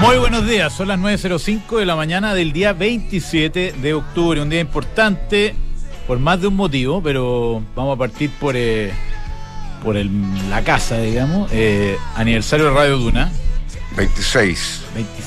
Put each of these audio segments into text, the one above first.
Muy buenos días, son las 9:05 de la mañana del día 27 de octubre, un día importante por más de un motivo, pero vamos a partir por la casa, digamos, aniversario de Radio Duna. 26.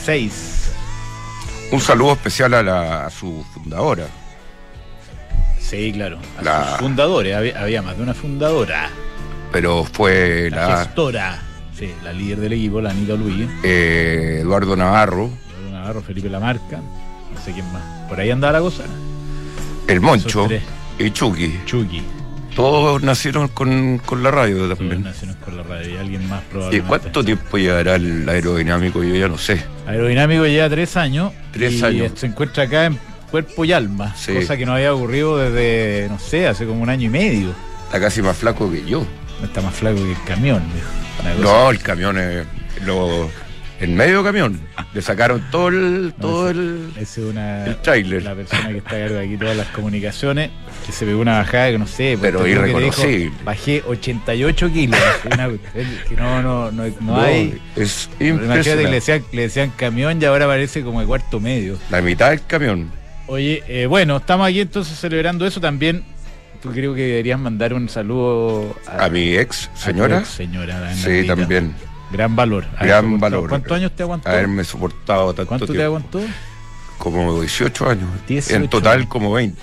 Un saludo especial a su fundadora. Sí, claro, sus fundadores, había más de una fundadora. Pero fue la gestora. Sí, la líder del equipo, la Anita Luis. Eduardo Navarro, Felipe Lamarca, no sé quién más. Por ahí andaba la cosa. El Moncho y Chucky. Todos nacieron con la radio también. Todos nacieron con la radio y alguien más probablemente. ¿Y cuánto tiempo llevará el aerodinámico? Yo ya no sé. Aerodinámico lleva 3 años. 3 años. Se encuentra acá en cuerpo y alma. Sí. Cosa que no había ocurrido desde, no sé, hace como 1 año y medio. Está casi más flaco que yo. No está más flaco que el camión, viejo. No, el camión es en medio camión. Le sacaron todo el tráiler. La persona que está a cargo de aquí todas las comunicaciones, que se pegó una bajada que no sé, pero irreconocible. Bajé 88 kilos. Que no hay. Es impresionante. Imagínate que le decían camión y ahora parece como el cuarto medio. La mitad del camión. Oye, bueno, estamos aquí entonces celebrando eso también. Tú creo que deberías mandar un saludo a mi ex señora. Sí, también. Gran valor. Valor. ¿Cuántos años te aguantó? Haberme soportado tanto ¿Cuánto tiempo. te aguantó? Como 18 años. 18 en total como 20.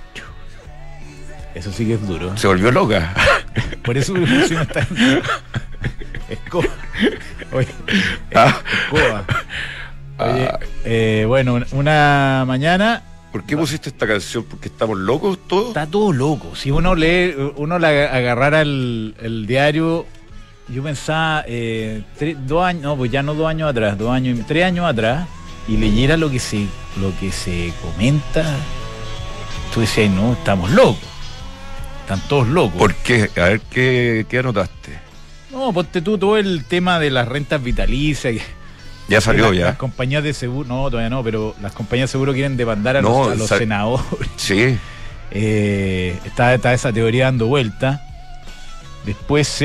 Eso sí que es duro. Se volvió loca. Por eso me pusieron esta escoba. Oye, escoba. Oye, bueno, una mañana. ¿Por qué pusiste esta canción? ¿Porque estamos locos todos? Está todo loco. Si uno agarrara el diario, yo pensaba 2 años, no, pues ya no 2 años atrás, 3 años atrás, y leyera lo que se comenta, tú decías, no, estamos locos. Están todos locos. ¿Por qué? A ver, ¿qué anotaste? No, ponte tú todo el tema de las rentas vitalicias. Ya salió, ya. Las compañías de seguro, no, todavía no, pero las compañías de seguro quieren demandar a los senadores. Sí. Está esa teoría dando vuelta. Después,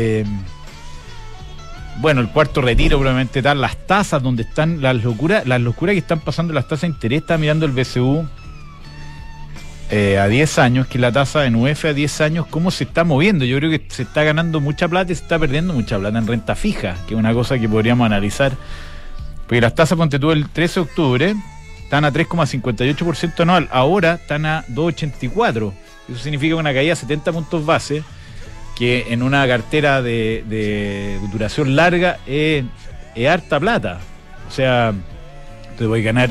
bueno, el cuarto retiro probablemente están las tasas, donde están las locuras que están pasando las tasas de interés. Está mirando el BCU a 10 años, que es la tasa de UEF a 10 años, cómo se está moviendo. Yo creo que se está ganando mucha plata y se está perdiendo mucha plata en renta fija, que es una cosa que podríamos analizar. Porque las tasas, ponte tú, el 13 de octubre están a 3,58% anual, ahora están a 2,84%. Eso significa una caída de 70 puntos base, que en una cartera de duración larga es harta plata. O sea, te puedes ganar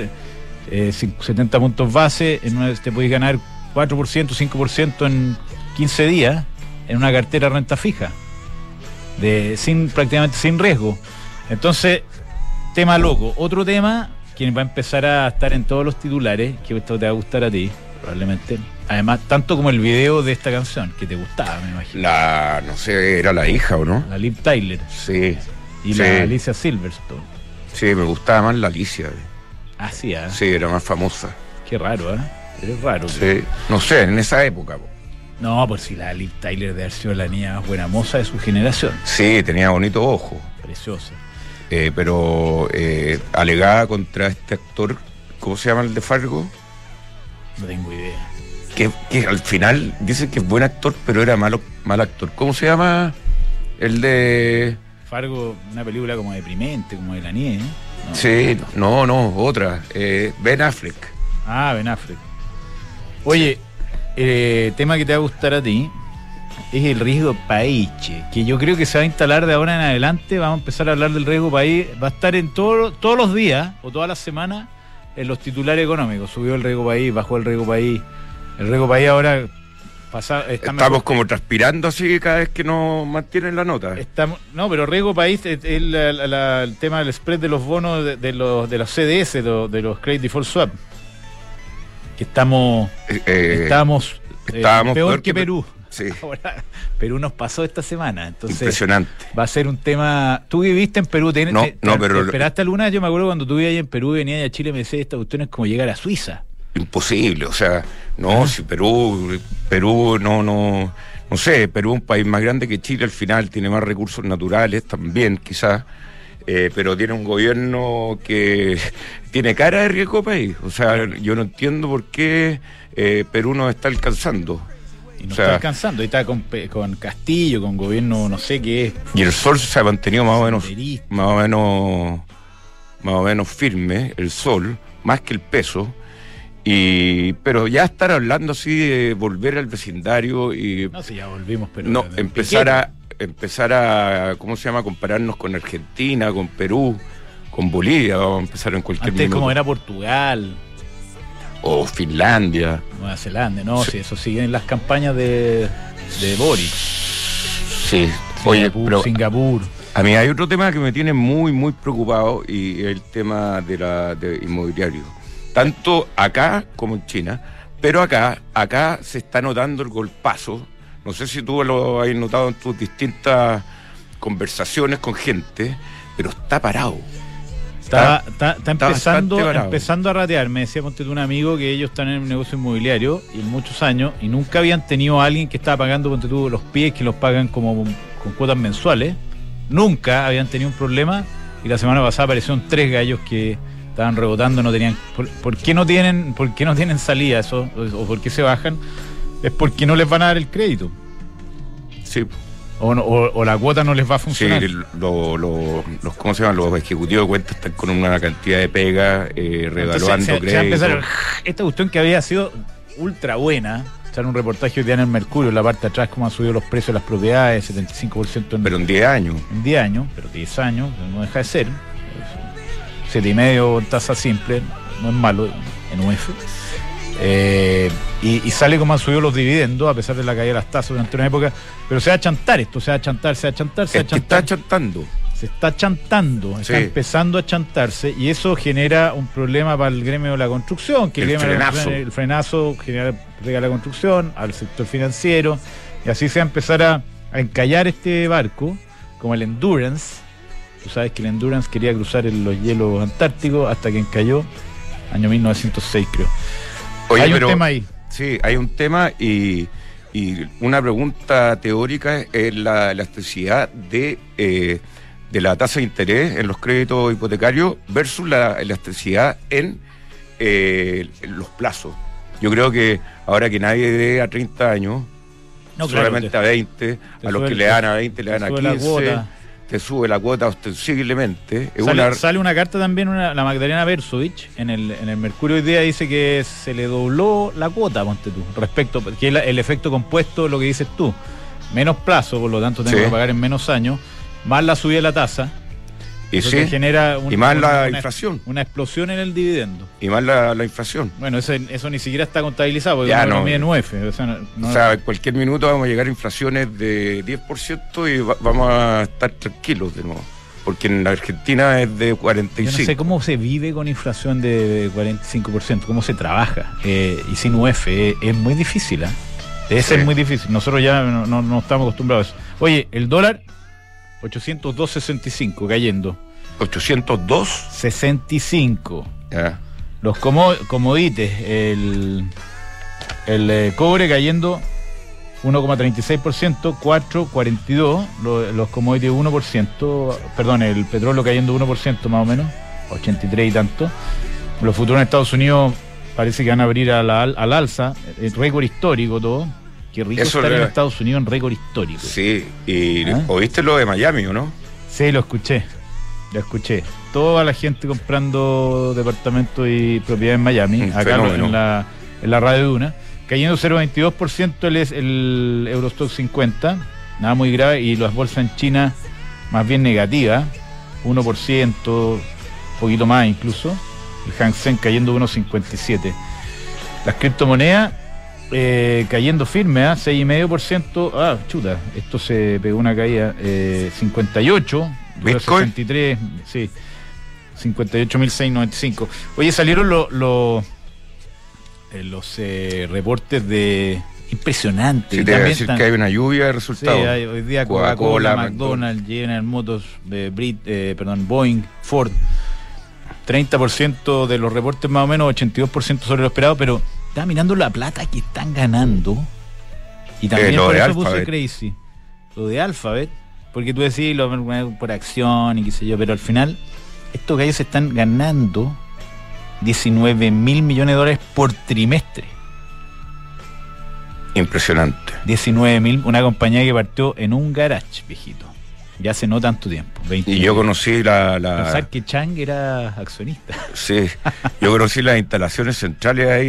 70 puntos base, te puedes ganar 4%, 5% en 15 días en una cartera de renta fija, prácticamente sin riesgo. Entonces, tema loco. Otro tema que va a empezar a estar en todos los titulares, que esto te va a gustar a ti, probablemente. Además, tanto como el video de esta canción, que te gustaba, me imagino. No sé, era la hija, ¿o no? La Liv Tyler. Sí. Y la Alicia Silverstone. Sí, me gustaba más la Alicia. Ah, sí, ¿eh? Sí, era más famosa. Qué raro, ¿eh? Es raro. Sí. No sé, en esa época. No, pues si la Liv Tyler debe haber sido la niña más buena moza de su generación. Sí, tenía bonito ojo. Preciosa. Pero alegada contra este actor, ¿cómo se llama el de Fargo? No tengo idea. Que al final dicen que es buen actor, pero era mal actor. ¿Cómo se llama el de Fargo? Una película como deprimente, como de la nieve, ¿eh? No. Sí, otra. Ben Affleck. Ah, Ben Affleck. Oye, tema que te va a gustar a ti es el riesgo país, que yo creo que se va a instalar de ahora en adelante. Vamos a empezar a hablar del riesgo país. Va a estar en todos los días o todas las semanas en los titulares económicos. Subió el riesgo país, bajó el riesgo país. El riesgo país ahora estamos como transpirando así cada vez que nos mantienen la nota. Pero riesgo país es el tema del spread de los bonos de los CDS, de los Credit Default Swap. Que estábamos peor que Perú. Sí. Ahora, Perú nos pasó esta semana, entonces impresionante. Va a ser un tema. ¿Tú viviste en Perú? Pero ¿esperaste alguna vez? Yo me acuerdo cuando tú vivías en Perú, venías a Chile, me decías, esta cuestión es como llegar a Suiza. Imposible, o sea, si Perú no sé, Perú es un país más grande que Chile, al final tiene más recursos naturales también, quizás, pero tiene un gobierno que tiene cara de riesgo país. O sea, yo no entiendo por qué Perú no está alcanzando. Y no está alcanzando, ahí está con Castillo, con gobierno no sé qué es. Y el sol se ha mantenido más o menos firme, el sol, más que el peso. Pero ya estar hablando así de volver al vecindario y... No, si ya volvimos, pero... No, empezar a, ¿cómo se llama? Compararnos con Argentina, con Perú, con Bolivia, vamos a empezar en cualquier Antes minuto. como era Portugal... O Finlandia. Nueva Zelanda, no, sí, eso sigue en las campañas de Boric. Sí, oye, pero Singapur. A mí hay otro tema que me tiene muy, muy preocupado y es el tema de inmobiliario. Tanto acá como en China, pero acá se está notando el golpazo. No sé si tú lo has notado en tus distintas conversaciones con gente, pero está parado. Está empezando a ratear. Me decía, ponte tú, un amigo que ellos están en el negocio inmobiliario y muchos años y nunca habían tenido a alguien que estaba pagando, ponte tú, los pies que los pagan como con cuotas mensuales. Nunca habían tenido un problema y la semana pasada aparecieron 3 gallos que estaban rebotando, no tenían. ¿Por qué no tienen salida eso? ¿O por qué se bajan? Es porque no les van a dar el crédito. Sí. O la cuota no les va a funcionar. Sí, ¿cómo se llaman? Los ejecutivos de cuentas están con una cantidad de pega, revaluando créditos. Esta cuestión que había sido ultra buena, en un reportaje hoy día en el Mercurio, en la parte de atrás, cómo han subido los precios de las propiedades, 75%. Pero en 10 años. En 10 años, pero 10 años, no deja de ser. 7,5 en tasa simple, no es malo en UF. Y sale como han subido los dividendos a pesar de la caída de las tasas durante una época, pero se va a chantar esto, se va a chantar. Está chantando. Se está chantando, está empezando a chantarse y eso genera un problema para el gremio de la construcción, que el frenazo pega a la construcción, al sector financiero, y así se va a empezar a encallar este barco, como el Endurance. Tú sabes que el Endurance quería cruzar los hielos antárticos hasta que encalló, año 1906 creo. Oye, hay un tema ahí. Sí, hay un tema y una pregunta teórica es la elasticidad de la tasa de interés en los créditos hipotecarios versus la elasticidad en los plazos. Yo creo que ahora que nadie dé a 30 años, solamente a 20, a los que le dan a 20 le dan a 15, te sube la cuota ostensiblemente. Sale una carta también, la Magdalena Bersovich, en el Mercurio hoy día dice que se le dobló la cuota, ponte tú, respecto, que el efecto compuesto, lo que dices tú, menos plazo, por lo tanto tengo que pagar en menos años, más la subida de la tasa, y que genera inflación. Una explosión en el dividendo. Y más la inflación. Bueno, eso ni siquiera está contabilizado, porque no mide en UF. O sea, en cualquier minuto vamos a llegar a inflaciones de 10% y vamos a estar tranquilos de nuevo. Porque en la Argentina es de 45%. Yo no sé cómo se vive con inflación de 45%, cómo se trabaja. Y sin UF es muy difícil, Debe ser muy difícil. Nosotros ya no estamos acostumbrados a eso. Oye, el dólar 802.65 cayendo. 802.65. Ya. Los comodites, el cobre cayendo 1,36%, 4,42%, los commodities 1%, perdón, el petróleo cayendo 1% más o menos, 83 y tanto. Los futuros en Estados Unidos parece que van a abrir al alza, récord histórico todo. Qué rico estar en Estados Unidos en récord histórico. Sí, y ¿oíste lo de Miami o no? Sí, lo escuché. Toda la gente comprando departamentos y propiedades en Miami, acá en la radio Duna, cayendo 0,22% el Eurostock 50, nada muy grave, y las bolsas en China más bien negativas, 1%, poquito más incluso, el Hang Seng cayendo 1,57%. Las criptomonedas cayendo firme, 6,5%. Chuta, esto se pegó una caída, 58, Bitcoin 63, sí, 58.695. Oye, salieron los reportes de impresionantes. Sí, te voy a decir que hay una lluvia de resultados. Sí, hoy día Coca-Cola, McDonald's, General Motors, Boeing, Ford, 30% de los reportes más o menos, 82% sobre lo esperado, pero estaba mirando la plata que están ganando y también por eso puse crazy. Lo de Alphabet, porque tú decís por acción y qué sé yo, pero al final estos gallos están ganando 19 mil millones de dólares por trimestre. Impresionante. 19 mil, una compañía que partió en un garage, viejito. Ya hace no tanto tiempo. Y yo conocí Pensar que Chang era accionista. Sí, yo conocí las instalaciones centrales ahí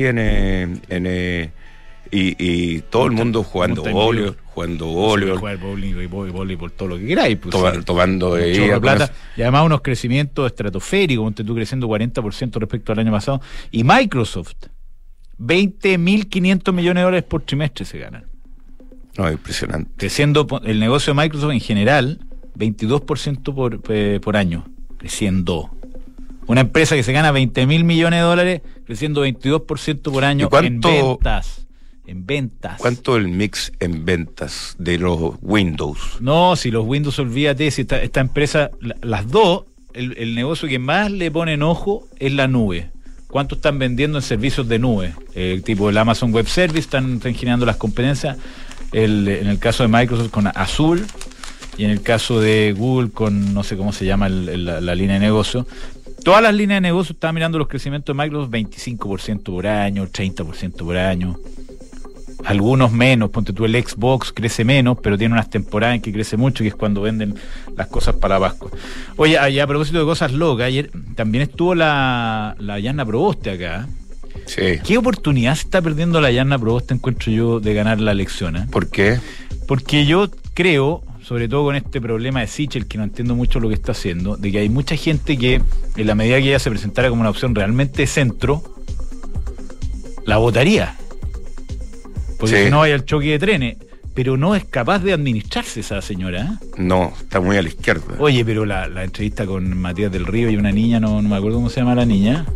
y todo el mundo jugando voleibol, jugar bowling y voleibol, todo lo que queráis, pues, tomando plata, y además unos crecimientos estratosféricos, donde tú creciendo 40% respecto al año pasado. Y Microsoft, 20.500 millones de dólares por trimestre se ganan. No, impresionante. Creciendo el negocio de Microsoft en general, 22% por año, creciendo. Una empresa que se gana 20.000 millones de dólares, creciendo 22% por año en ventas. ¿Cuánto el mix en ventas de los Windows? No, si los Windows, olvídate, si esta empresa, las dos, el negocio que más le ponen ojo es la nube. ¿Cuánto están vendiendo en servicios de nube? Tipo el Amazon Web Service, están generando las competencias. En el caso de Microsoft con Azure, y en el caso de Google con, no sé cómo se llama la línea de negocio. Todas las líneas de negocio, estaba mirando los crecimientos de Microsoft, 25% por año, 30% por año. Algunos menos, ponte tú, el Xbox crece menos, pero tiene unas temporadas en que crece mucho, que es cuando venden las cosas para Pascua. Oye, a propósito de cosas locas, ayer también estuvo la Yanna Proboste acá. Sí. ¿Qué oportunidad se está perdiendo la Yanna Proboste, encuentro yo, de ganar la elección? ¿Por qué? Porque yo creo, sobre todo con este problema de Sichel, que no entiendo mucho lo que está haciendo, de que hay mucha gente que, en la medida que ella se presentara como una opción realmente de centro, la votaría. Porque si no vaya al choque de trenes. Pero no es capaz de administrarse esa señora, ¿eh? No, está muy a la izquierda. Oye, pero la entrevista con Matías del Río y una niña, no me acuerdo cómo se llama la niña,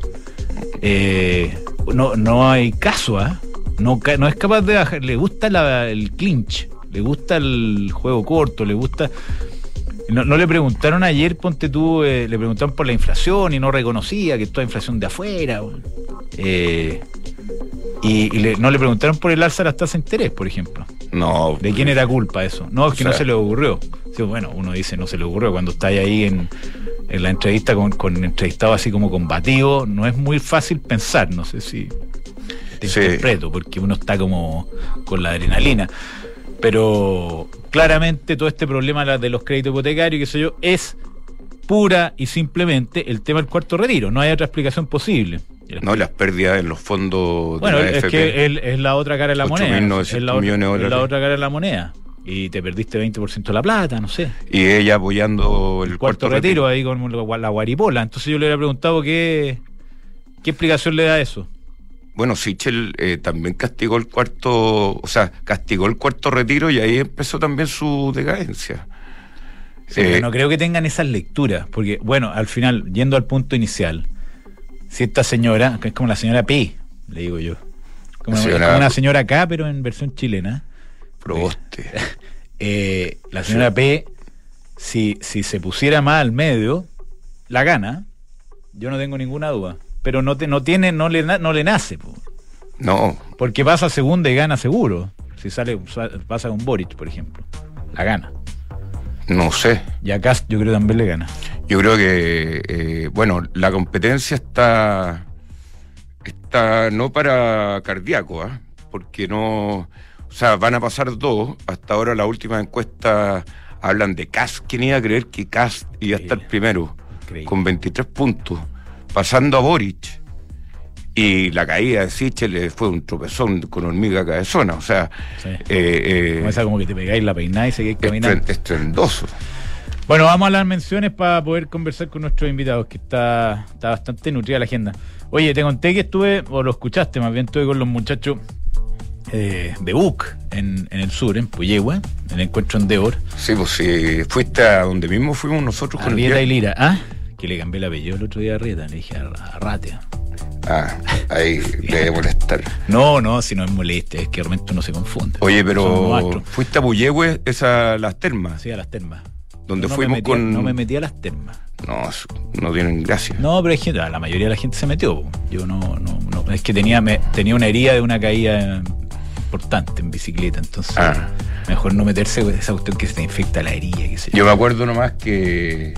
no hay caso, ¿eh? No es capaz de bajar. Le gusta el clinch, le gusta el juego corto, le gusta. No le preguntaron ayer, ponte tú, le preguntaron por la inflación y no reconocía que toda inflación de afuera. No le preguntaron por el alza de las tasas de interés, por ejemplo. No. ¿De quién era culpa eso? No, es que no se le ocurrió. Sí, bueno, uno dice no se le ocurrió. Cuando está ahí en la entrevista con entrevistado así como combativo, no es muy fácil pensar. No sé si te interpreto, porque uno está como con la adrenalina. Pero claramente todo este problema de los créditos hipotecarios, qué sé yo, es pura y simplemente el tema del cuarto retiro. No hay otra explicación posible. No, las pérdidas en los fondos de la AFP. Es que es la otra cara de la moneda. Es la otra cara de la moneda. Y te perdiste 20% de la plata, no sé. Y ella apoyando el cuarto retiro ahí con la guaripola. Entonces yo le había preguntado qué explicación le da eso. Bueno, Sichel también castigó el cuarto retiro y ahí empezó también su decadencia. Sí, pero no creo que tengan esas lecturas, porque, bueno, al final, yendo al punto inicial, si esta señora, que es como la señora P, le digo yo, como una señora K, pero en versión chilena. Proboste. La señora P, si se pusiera más al medio, la gana, yo no tengo ninguna duda. Pero no le nace, po. No. Porque pasa segunda y gana seguro. Si pasa con Boric, por ejemplo, la gana. No sé. Y acá yo creo que también le gana. Yo creo que, la competencia está no para cardíaco, ¿eh? Porque no, van a pasar dos. Hasta ahora las últimas encuestas hablan de Kast. ¿Quién iba a creer que Kast iba a estar primero? Increíble. Con 23 puntos, pasando a Boric. Y la caída de Sichel fue un tropezón con hormiga cabezona, o sea... Sí. Como que te pegáis la peinada y seguís caminando. Estrendoso. Bueno, vamos a las menciones para poder conversar con nuestros invitados, que está bastante nutrida la agenda. Oye, te conté que o lo escuchaste, más bien estuve con los muchachos de BUC en el sur, en Puyehue, en el encuentro Endeavor. Sí, pues sí, fuiste a donde mismo fuimos nosotros con Arrieta y Lira. ¿Ah? Que le cambié el apellido el otro día a Arrieta, le dije a Ratia. Ahí le debe molestar. No, si no es molestia, es que realmente uno se confunde. Oye, pero ¿fuiste a Puyehue, las termas? Sí, a las termas. Donde fuimos con... No me metí a las termas. No tienen gracia. No, pero hay gente, la mayoría de la gente se metió. Yo no, es que tenía una herida de una caída importante en bicicleta, entonces mejor no meterse con esa cuestión que se te infecta la herida, qué sé yo. Yo me acuerdo nomás que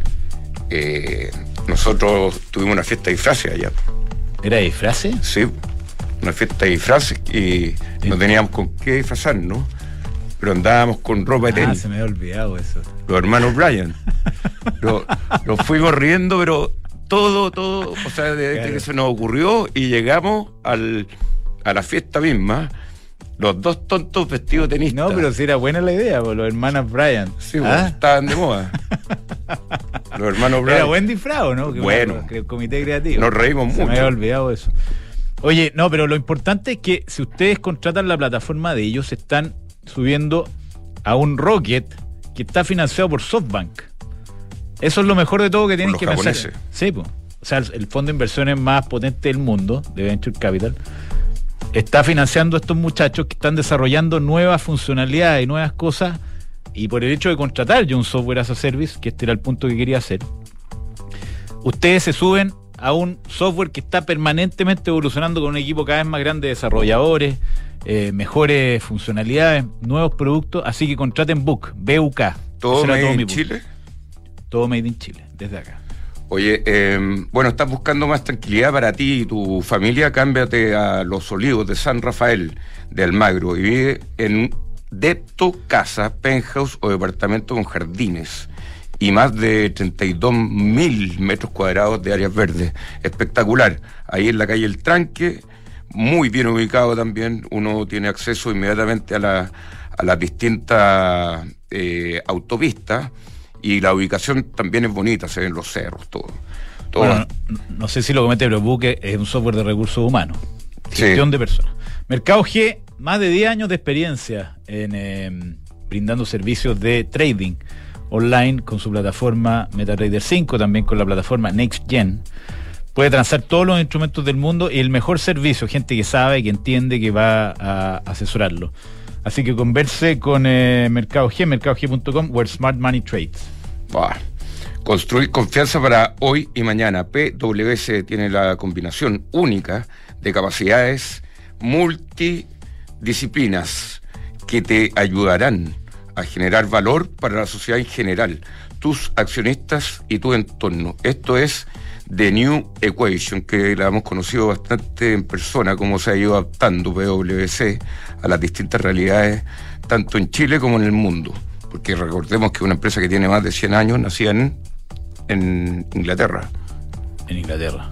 nosotros tuvimos una fiesta de disfraces allá. ¿Era de disfraces? Sí, una fiesta de disfraces y no teníamos con qué disfrazarnos, pero andábamos con ropa de tenis. Se me había olvidado eso. Los hermanos Bryan. Nos fuimos riendo, pero todo, o sea, desde que se nos ocurrió y llegamos a la fiesta misma, los dos tontos vestidos de tenistas. No, pero sí era buena la idea, los hermanos Bryan. Sí, estaban de moda. Los hermanos Bryan. Era buen disfraz, ¿no? Bueno. El comité creativo. Nos reímos mucho. Se me había olvidado eso. Oye, no, pero lo importante es que si ustedes contratan la plataforma de ellos, están subiendo a un Rocket que está financiado por SoftBank. Eso es lo mejor de todo que tienen que pensar. Sí, pues. O sea, el fondo de inversiones más potente del mundo, de Venture Capital, está financiando a estos muchachos que están desarrollando nuevas funcionalidades y nuevas cosas, y por el hecho de contratar yo un software as a service, que este era el punto que quería hacer, ustedes se suben a un software que está permanentemente evolucionando con un equipo cada vez más grande de desarrolladores, mejores funcionalidades, nuevos productos, así que contraten BUK. ¿Todo made in Chile? Todo made in Chile, desde acá. Oye, bueno, estás buscando más tranquilidad para ti y tu familia, cámbiate a Los Olivos de San Rafael de Almagro y vive en Depto Casa, penthouse o departamento con jardines y más de 32.000 metros cuadrados de áreas verdes. Espectacular. Ahí en la calle El Tranque, muy bien ubicado también, uno tiene acceso inmediatamente a las distintas autopistas. Y la ubicación también es bonita, se ven los cerros, todo. Bueno, no sé si lo comete, pero Buque es un software de recursos humanos, gestión de personas. Mercado G, más de 10 años de experiencia en brindando servicios de trading online con su plataforma MetaTrader 5, también con la plataforma NextGen. Puede transar todos los instrumentos del mundo y el mejor servicio, gente que sabe, que entiende, que va a asesorarlo. Así que converse con Mercado G, mercadog.com, where smart money trades. Construir confianza para hoy y mañana. PwC tiene la combinación única de capacidades multidisciplinas que te ayudarán a generar valor para la sociedad en general, tus accionistas y tu entorno. Esto es The New Equation, que la hemos conocido bastante en persona, cómo se ha ido adaptando PwC a las distintas realidades, tanto en Chile como en el mundo. Porque recordemos que es una empresa que tiene más de 100 años, nacida en Inglaterra. En Inglaterra.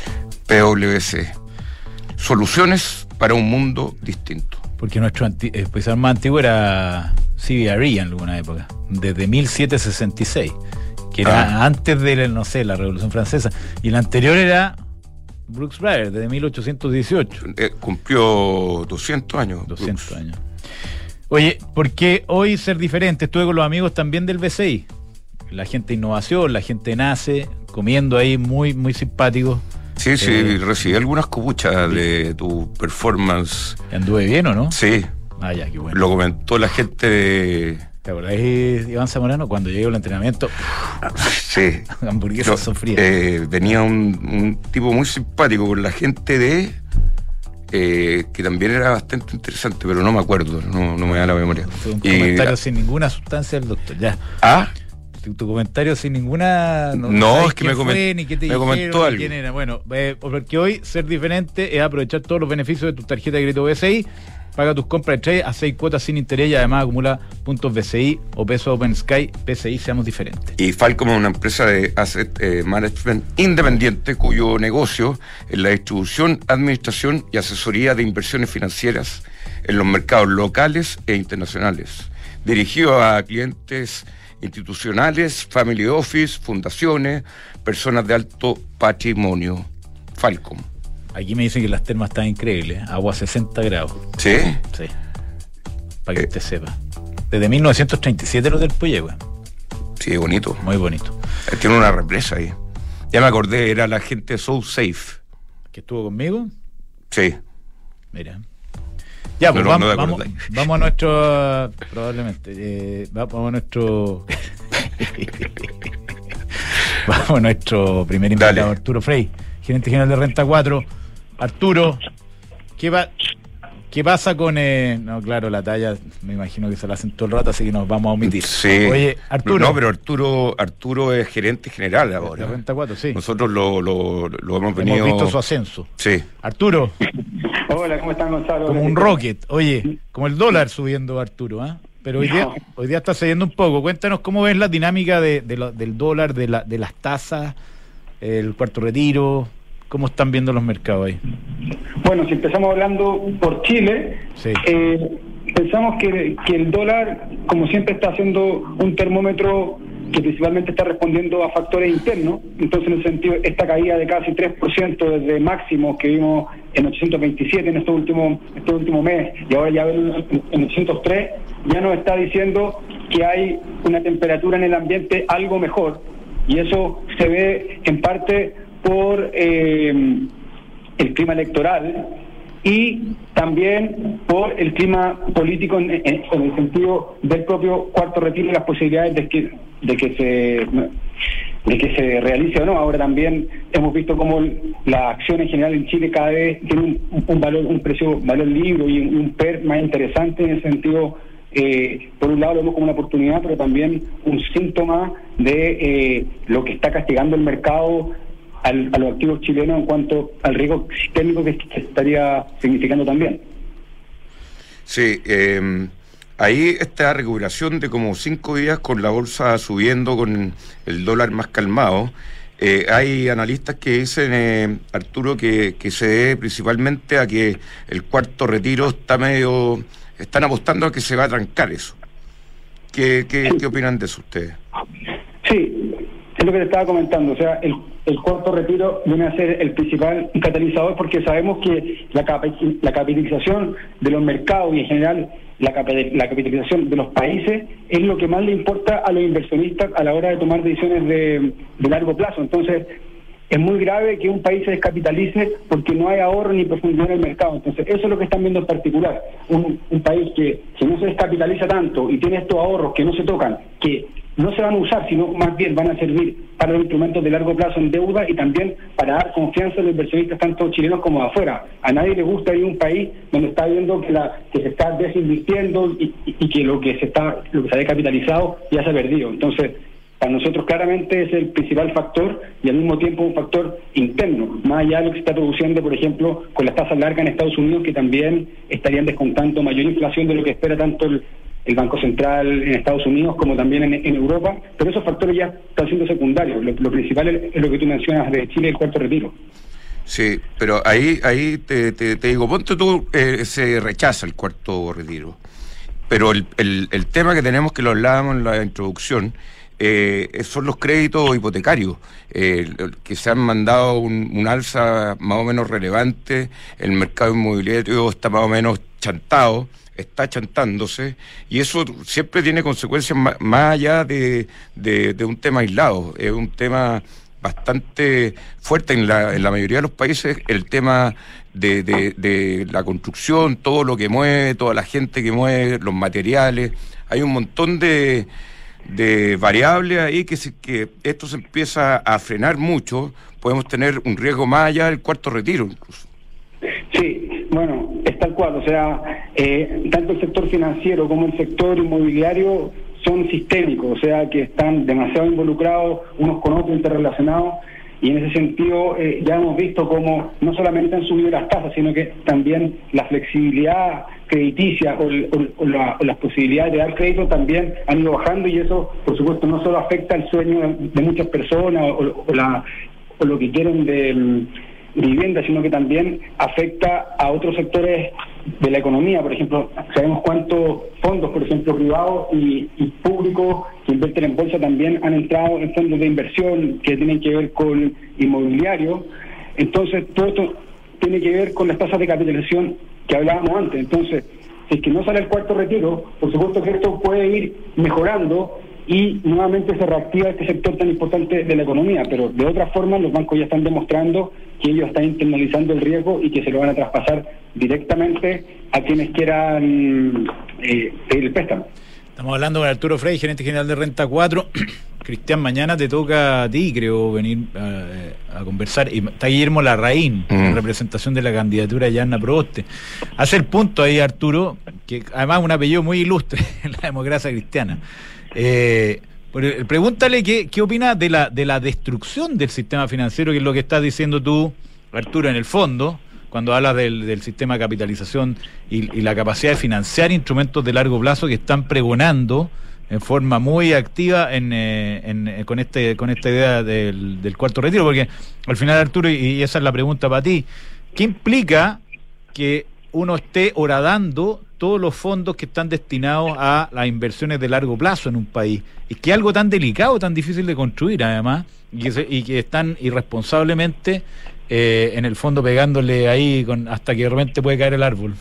PwC. Soluciones para un mundo distinto. Porque nuestro país más antiguo era CBRE en alguna época, desde 1766. Que era antes de, no sé, la Revolución Francesa. Y el anterior era Brooks Brothers, desde 1818. Cumplió 200 años. 200 Brooks. años. Oye, ¿por qué hoy ser diferente? Estuve con los amigos también del BCI. La gente de innovación, la gente nace, comiendo ahí muy, muy simpáticos. Sí, recibí algunas copuchas de tu performance. ¿Anduve bien o no? Sí. Ya, qué bueno. Lo comentó la gente de... ¿Te acordás, Iván Zamorano, cuando llegó al entrenamiento? Sí. Hamburguesas sofrías. Venía un tipo muy simpático con la gente de... que también era bastante interesante, pero no me acuerdo, no me da la memoria. Un comentario sin ninguna sustancia del doctor, ya. Tu comentario sin ninguna... No es que me comentó algo. ¿Quién era? Bueno, porque hoy ser diferente es aprovechar todos los beneficios de tu tarjeta de crédito BCI. Paga tus compras de trade a 6 cuotas sin interés y además acumula puntos BCI o peso Open Sky. BCI, seamos diferentes. Y Falcom es una empresa de asset management independiente cuyo negocio es la distribución, administración y asesoría de inversiones financieras en los mercados locales e internacionales, dirigido a clientes institucionales, family office, fundaciones, personas de alto patrimonio. Falcom. Aquí me dicen que las termas están increíbles, agua a 60 grados. ¿Sí? Sí. Para que usted sepa. Desde 1937 lo del Puyehue. Sí, bonito. Muy bonito. Tiene una represa ahí. Ya me acordé, era la gente de So Safe. ¿Que estuvo conmigo? Sí. Mira. Ya, pues vamos a nuestro... probablemente. Vamos a nuestro... vamos a nuestro primer invitado, Arturo Frey, gerente general de Renta 4. Arturo, ¿qué va? ¿Qué pasa con... no, claro, la talla, me imagino que se la hacen todo el rato, así que nos vamos a omitir. Sí. Oye, Arturo. No, pero Arturo es gerente general ahora. De Renta 4, sí. Nosotros lo hemos venido... Hemos visto su ascenso. Sí. Arturo. Hola, ¿cómo están, Gonzalo? Como un rocket. Oye, como el dólar subiendo, Arturo, ¿ah? Pero hoy día está cediendo un poco. Cuéntanos cómo ves la dinámica del dólar, de las tasas, el cuarto retiro, cómo están viendo los mercados ahí. Bueno, si empezamos hablando por Chile, sí. Pensamos que el dólar, como siempre, está haciendo un termómetro que principalmente está respondiendo a factores internos. Entonces, en el sentido, esta caída de casi 3% desde máximos que vimos en 827 en este último mes, y ahora ya ven en 803, ya nos está diciendo que hay una temperatura en el ambiente algo mejor, y eso se ve en parte por el clima electoral y también por el clima político en el sentido del propio cuarto retiro y las posibilidades de que se realice o no. Ahora también hemos visto cómo la acción en general en Chile cada vez tiene un valor libre y un PER más interesante, en el sentido, por un lado lo vemos como una oportunidad, pero también un síntoma de lo que está castigando el mercado a los activos chilenos en cuanto al riesgo sistémico que estaría significando también. Sí, ahí esta recuperación de como 5 días con la bolsa subiendo, con el dólar más calmado, hay analistas que dicen, Arturo, que se debe principalmente a que el cuarto retiro están apostando a que se va a trancar eso. ¿Qué opinan de eso ustedes? Sí, es lo que te estaba comentando, o sea, el cuarto retiro viene a ser el principal catalizador, porque sabemos que la capitalización de los mercados y en general la capitalización de los países es lo que más le importa a los inversionistas a la hora de tomar decisiones de largo plazo. Entonces, es muy grave que un país se descapitalice porque no hay ahorro ni profundidad en el mercado. Entonces, eso es lo que están viendo en particular. Un país que no se descapitaliza tanto y tiene estos ahorros que no se tocan, que no se van a usar, sino más bien van a servir para los instrumentos de largo plazo en deuda y también para dar confianza a los inversionistas, tanto chilenos como de afuera. A nadie le gusta ir a un país donde está viendo que se está desinvirtiendo y que lo que se había capitalizado ya se ha perdido. Entonces, para nosotros claramente es el principal factor y al mismo tiempo un factor interno, más allá de lo que se está produciendo, por ejemplo, con las tasas largas en Estados Unidos, que también estarían descontando mayor inflación de lo que espera tanto el Banco Central en Estados Unidos como también en Europa, pero esos factores ya están siendo secundarios. Lo principal es lo que tú mencionas de Chile y el cuarto retiro. Sí, pero ahí te digo, ponte tú, se rechaza el cuarto retiro, pero el tema que tenemos, que lo hablábamos en la introducción, son los créditos hipotecarios, que se han mandado un alza más o menos relevante. El mercado inmobiliario está más o menos está chantándose, y eso siempre tiene consecuencias más allá de un tema aislado. Es un tema bastante fuerte en la mayoría de los países, el tema de la construcción, todo lo que mueve, toda la gente que mueve, los materiales. Hay un montón de variables ahí que esto se empieza a frenar mucho, podemos tener un riesgo más allá del cuarto retiro incluso. Sí, bueno, es tal cual, o sea, tanto el sector financiero como el sector inmobiliario son sistémicos, o sea, que están demasiado involucrados unos con otros, interrelacionados, y en ese sentido ya hemos visto cómo no solamente han subido las tasas, sino que también la flexibilidad crediticia o las posibilidades de dar crédito también han ido bajando, y eso, por supuesto, no solo afecta el sueño de muchas personas o lo que quieren de vivienda, sino que también afecta a otros sectores de la economía. Por ejemplo, sabemos cuántos fondos, por ejemplo, privados y públicos que invierten en bolsa también han entrado en fondos de inversión que tienen que ver con inmobiliario. Entonces, todo esto tiene que ver con las tasas de capitalización que hablábamos antes. Entonces, si es que no sale el cuarto retiro, por supuesto que esto puede ir mejorando y nuevamente se reactiva este sector tan importante de la economía, pero de otra forma los bancos ya están demostrando que ellos están internalizando el riesgo y que se lo van a traspasar directamente a quienes quieran pedir el préstamo. Estamos hablando con Arturo Frey, gerente general de Renta 4, Cristian, mañana te toca a ti, creo, venir a conversar. Y está Guillermo Larraín, en representación de la candidatura de Yarna Proboste. Hace el punto ahí, Arturo, que además es un apellido muy ilustre en la democracia cristiana. Pregúntale qué opina de la destrucción del sistema financiero, que es lo que estás diciendo tú, Arturo, en el fondo, cuando hablas del sistema de capitalización y la capacidad de financiar instrumentos de largo plazo que están pregonando en forma muy activa con esta idea del cuarto retiro, porque al final, Arturo, y esa es la pregunta para ti, ¿qué implica que uno esté horadando todos los fondos que están destinados a las inversiones de largo plazo en un país? Es que algo tan delicado, tan difícil de construir además, y que están irresponsablemente en el fondo pegándole ahí hasta que de repente puede caer el árbol.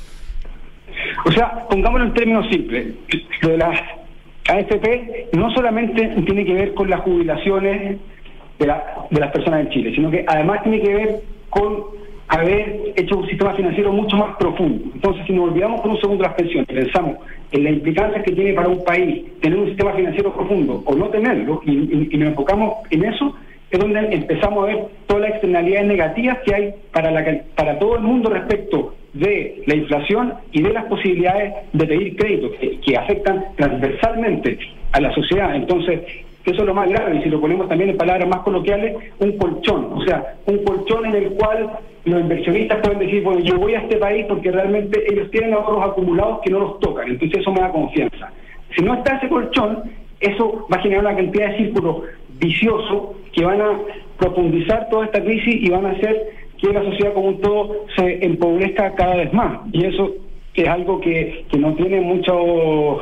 O sea, pongámoslo en términos simples, lo de las AFP no solamente tiene que ver con las jubilaciones de las personas en Chile, sino que además tiene que ver con haber hecho un sistema financiero mucho más profundo. Entonces, si nos olvidamos por un segundo de las pensiones, pensamos en las implicancias que tiene para un país tener un sistema financiero profundo o no tenerlo, y nos enfocamos en eso, es donde empezamos a ver todas las externalidades negativas que hay para todo el mundo respecto de la inflación y de las posibilidades de pedir créditos que afectan transversalmente a la sociedad. Entonces, eso es lo más grave, y si lo ponemos también en palabras más coloquiales, un colchón, o sea, un colchón en el cual los inversionistas pueden decir, bueno, yo voy a este país porque realmente ellos tienen ahorros acumulados que no los tocan, entonces eso me da confianza. Si no está ese colchón, eso va a generar una cantidad de círculos viciosos que van a profundizar toda esta crisis y van a hacer que la sociedad como un todo se empobrezca cada vez más, y eso es algo que no tiene mucho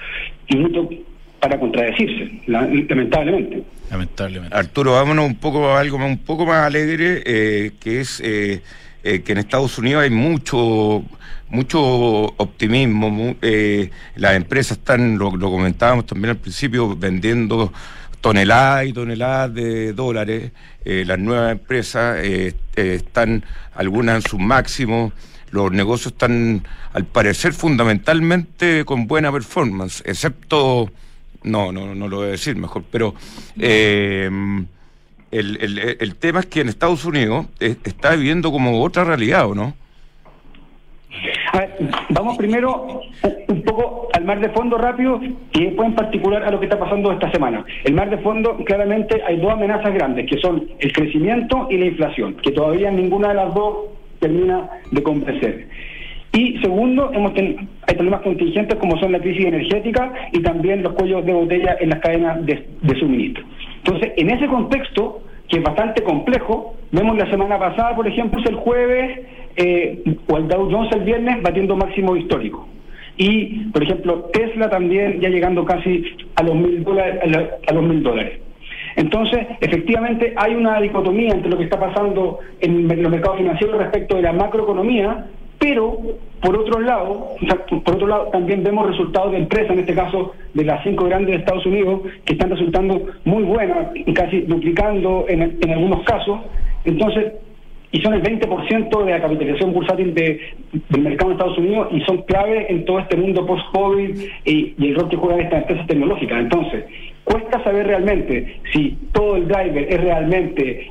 para contradecirse, lamentablemente. Arturo, vámonos un poco a algo un poco más alegre, que es que en Estados Unidos hay mucho optimismo. Las empresas están, lo comentábamos también al principio, vendiendo toneladas y toneladas de dólares. Las nuevas empresas están algunas en sus máximos. Los negocios están, al parecer, fundamentalmente con buena performance, excepto, no lo voy a decir mejor, pero el tema es que en Estados Unidos está viviendo como otra realidad, ¿o no? A ver, vamos primero un poco al mar de fondo rápido y después en particular a lo que está pasando esta semana. El mar de fondo, claramente hay dos amenazas grandes, que son el crecimiento y la inflación, que todavía ninguna de las dos termina de convencer. Y segundo, hay problemas contingentes como son la crisis energética y también los cuellos de botella en las cadenas de suministro. Entonces, en ese contexto, que es bastante complejo, vemos la semana pasada, por ejemplo, el jueves, o el Dow Jones el viernes, batiendo máximo histórico. Y, por ejemplo, Tesla también ya llegando casi a los $1,000. Entonces, efectivamente, hay una dicotomía entre lo que está pasando en los mercados financieros respecto de la macroeconomía, pero por otro lado también vemos resultados de empresas, en este caso de las 5 grandes de Estados Unidos, que están resultando muy buenas y casi duplicando en algunos casos. Entonces, y son el 20% de la capitalización bursátil del mercado de Estados Unidos, y son clave en todo este mundo post-COVID y el rol que juegan estas empresas tecnológicas. Entonces, cuesta saber realmente si todo el driver es realmente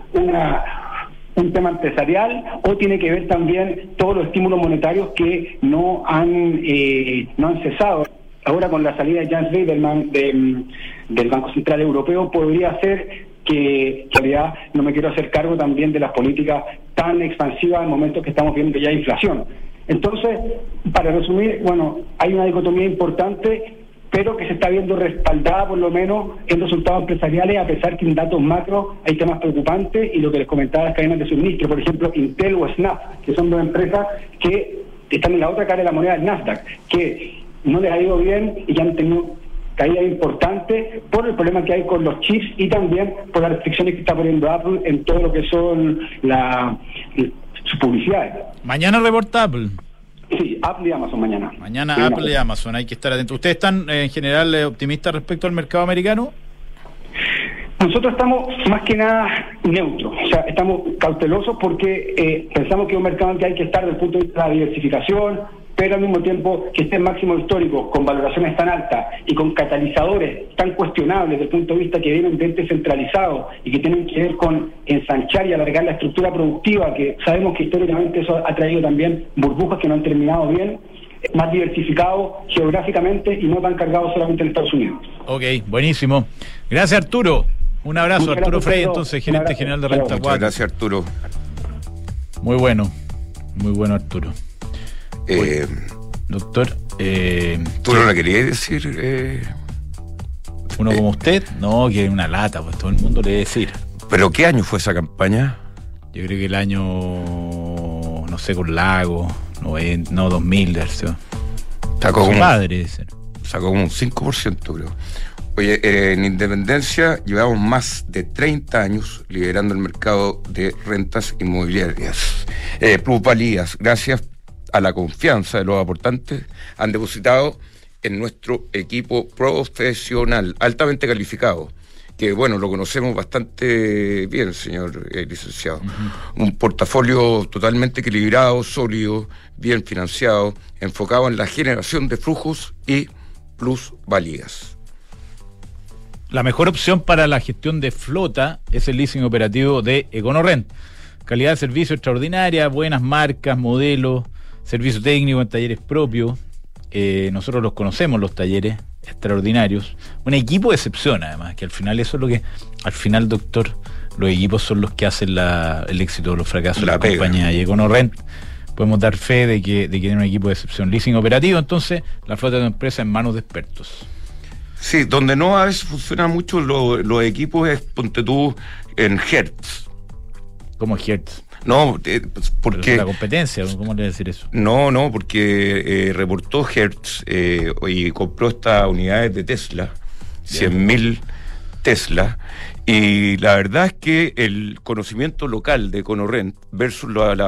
un tema empresarial o tiene que ver también todos los estímulos monetarios que no han cesado. Ahora, con la salida de Jens Weidmann del Banco Central Europeo, podría ser que en realidad no me quiero hacer cargo también de las políticas tan expansivas en momentos que estamos viendo ya inflación. Entonces, para resumir, bueno, hay una dicotomía importante, pero que se está viendo respaldada por lo menos en resultados empresariales, a pesar que en datos macro hay temas preocupantes, y lo que les comentaba, las cadenas de suministro, por ejemplo, Intel o Snap, que son dos empresas que están en la otra cara de la moneda del Nasdaq, que no les ha ido bien y que han tenido caídas importantes por el problema que hay con los chips y también por las restricciones que está poniendo Apple en todo lo que son sus publicidades. Mañana reporta Apple. Sí, Apple y Amazon mañana. Mañana Apple y Amazon, hay que estar atentos. ¿Ustedes están en general optimistas respecto al mercado americano? Nosotros estamos más que nada neutros, o sea, estamos cautelosos porque pensamos que es un mercado en que hay que estar desde el punto de vista de la diversificación, pero al mismo tiempo que estén máximos históricos, con valoraciones tan altas y con catalizadores tan cuestionables desde el punto de vista que vienen de entes centralizados y que tienen que ver con ensanchar y alargar la estructura productiva, que sabemos que históricamente eso ha traído también burbujas que no han terminado bien, más diversificado geográficamente y no tan cargado solamente en Estados Unidos. Ok, buenísimo. Gracias, Arturo. Un abrazo, Arturo Frey, entonces, gerente general de Renta 4. Muchas gracias, Arturo. Muy bueno, Arturo. Doctor, ¿tú no la querías decir? ¿Uno como usted? No, que es una lata, pues todo el mundo le debe decir. ¿Pero qué año fue esa campaña? Yo creo que el año, no sé, con Lago, 2000, Sacó como, padre, ese. Sacó como un 5%, creo. Oye, en Independencia llevamos más de 30 años liderando el mercado de rentas inmobiliarias. Plusvalías, gracias a la confianza de los aportantes, han depositado en nuestro equipo profesional, altamente calificado, que bueno, lo conocemos bastante bien, señor licenciado. Un portafolio totalmente equilibrado, sólido, bien financiado, enfocado en la generación de flujos y plusvalías. La mejor opción para la gestión de flota es el leasing operativo de EconoRent. Calidad de servicio extraordinaria, buenas marcas, modelos, servicio técnico en talleres propios. Nosotros los conocemos, los talleres extraordinarios. Un equipo de excepción, además, que al final eso es lo que, al final, doctor, los equipos son los que hacen el éxito o los fracasos de la compañía. Y EconoRent podemos dar fe de que tiene un equipo de excepción. Leasing operativo, entonces, la flota de tu empresa en manos de expertos. Sí, donde no a veces funcionan mucho los equipos es, ponte tú, en Hertz. ¿Cómo Hertz? No, porque... la competencia, ¿cómo le voy a decir eso? No, porque reportó Hertz y compró estas unidades de Tesla, 100.000 Tesla, y la verdad es que el conocimiento local de EconoRent versus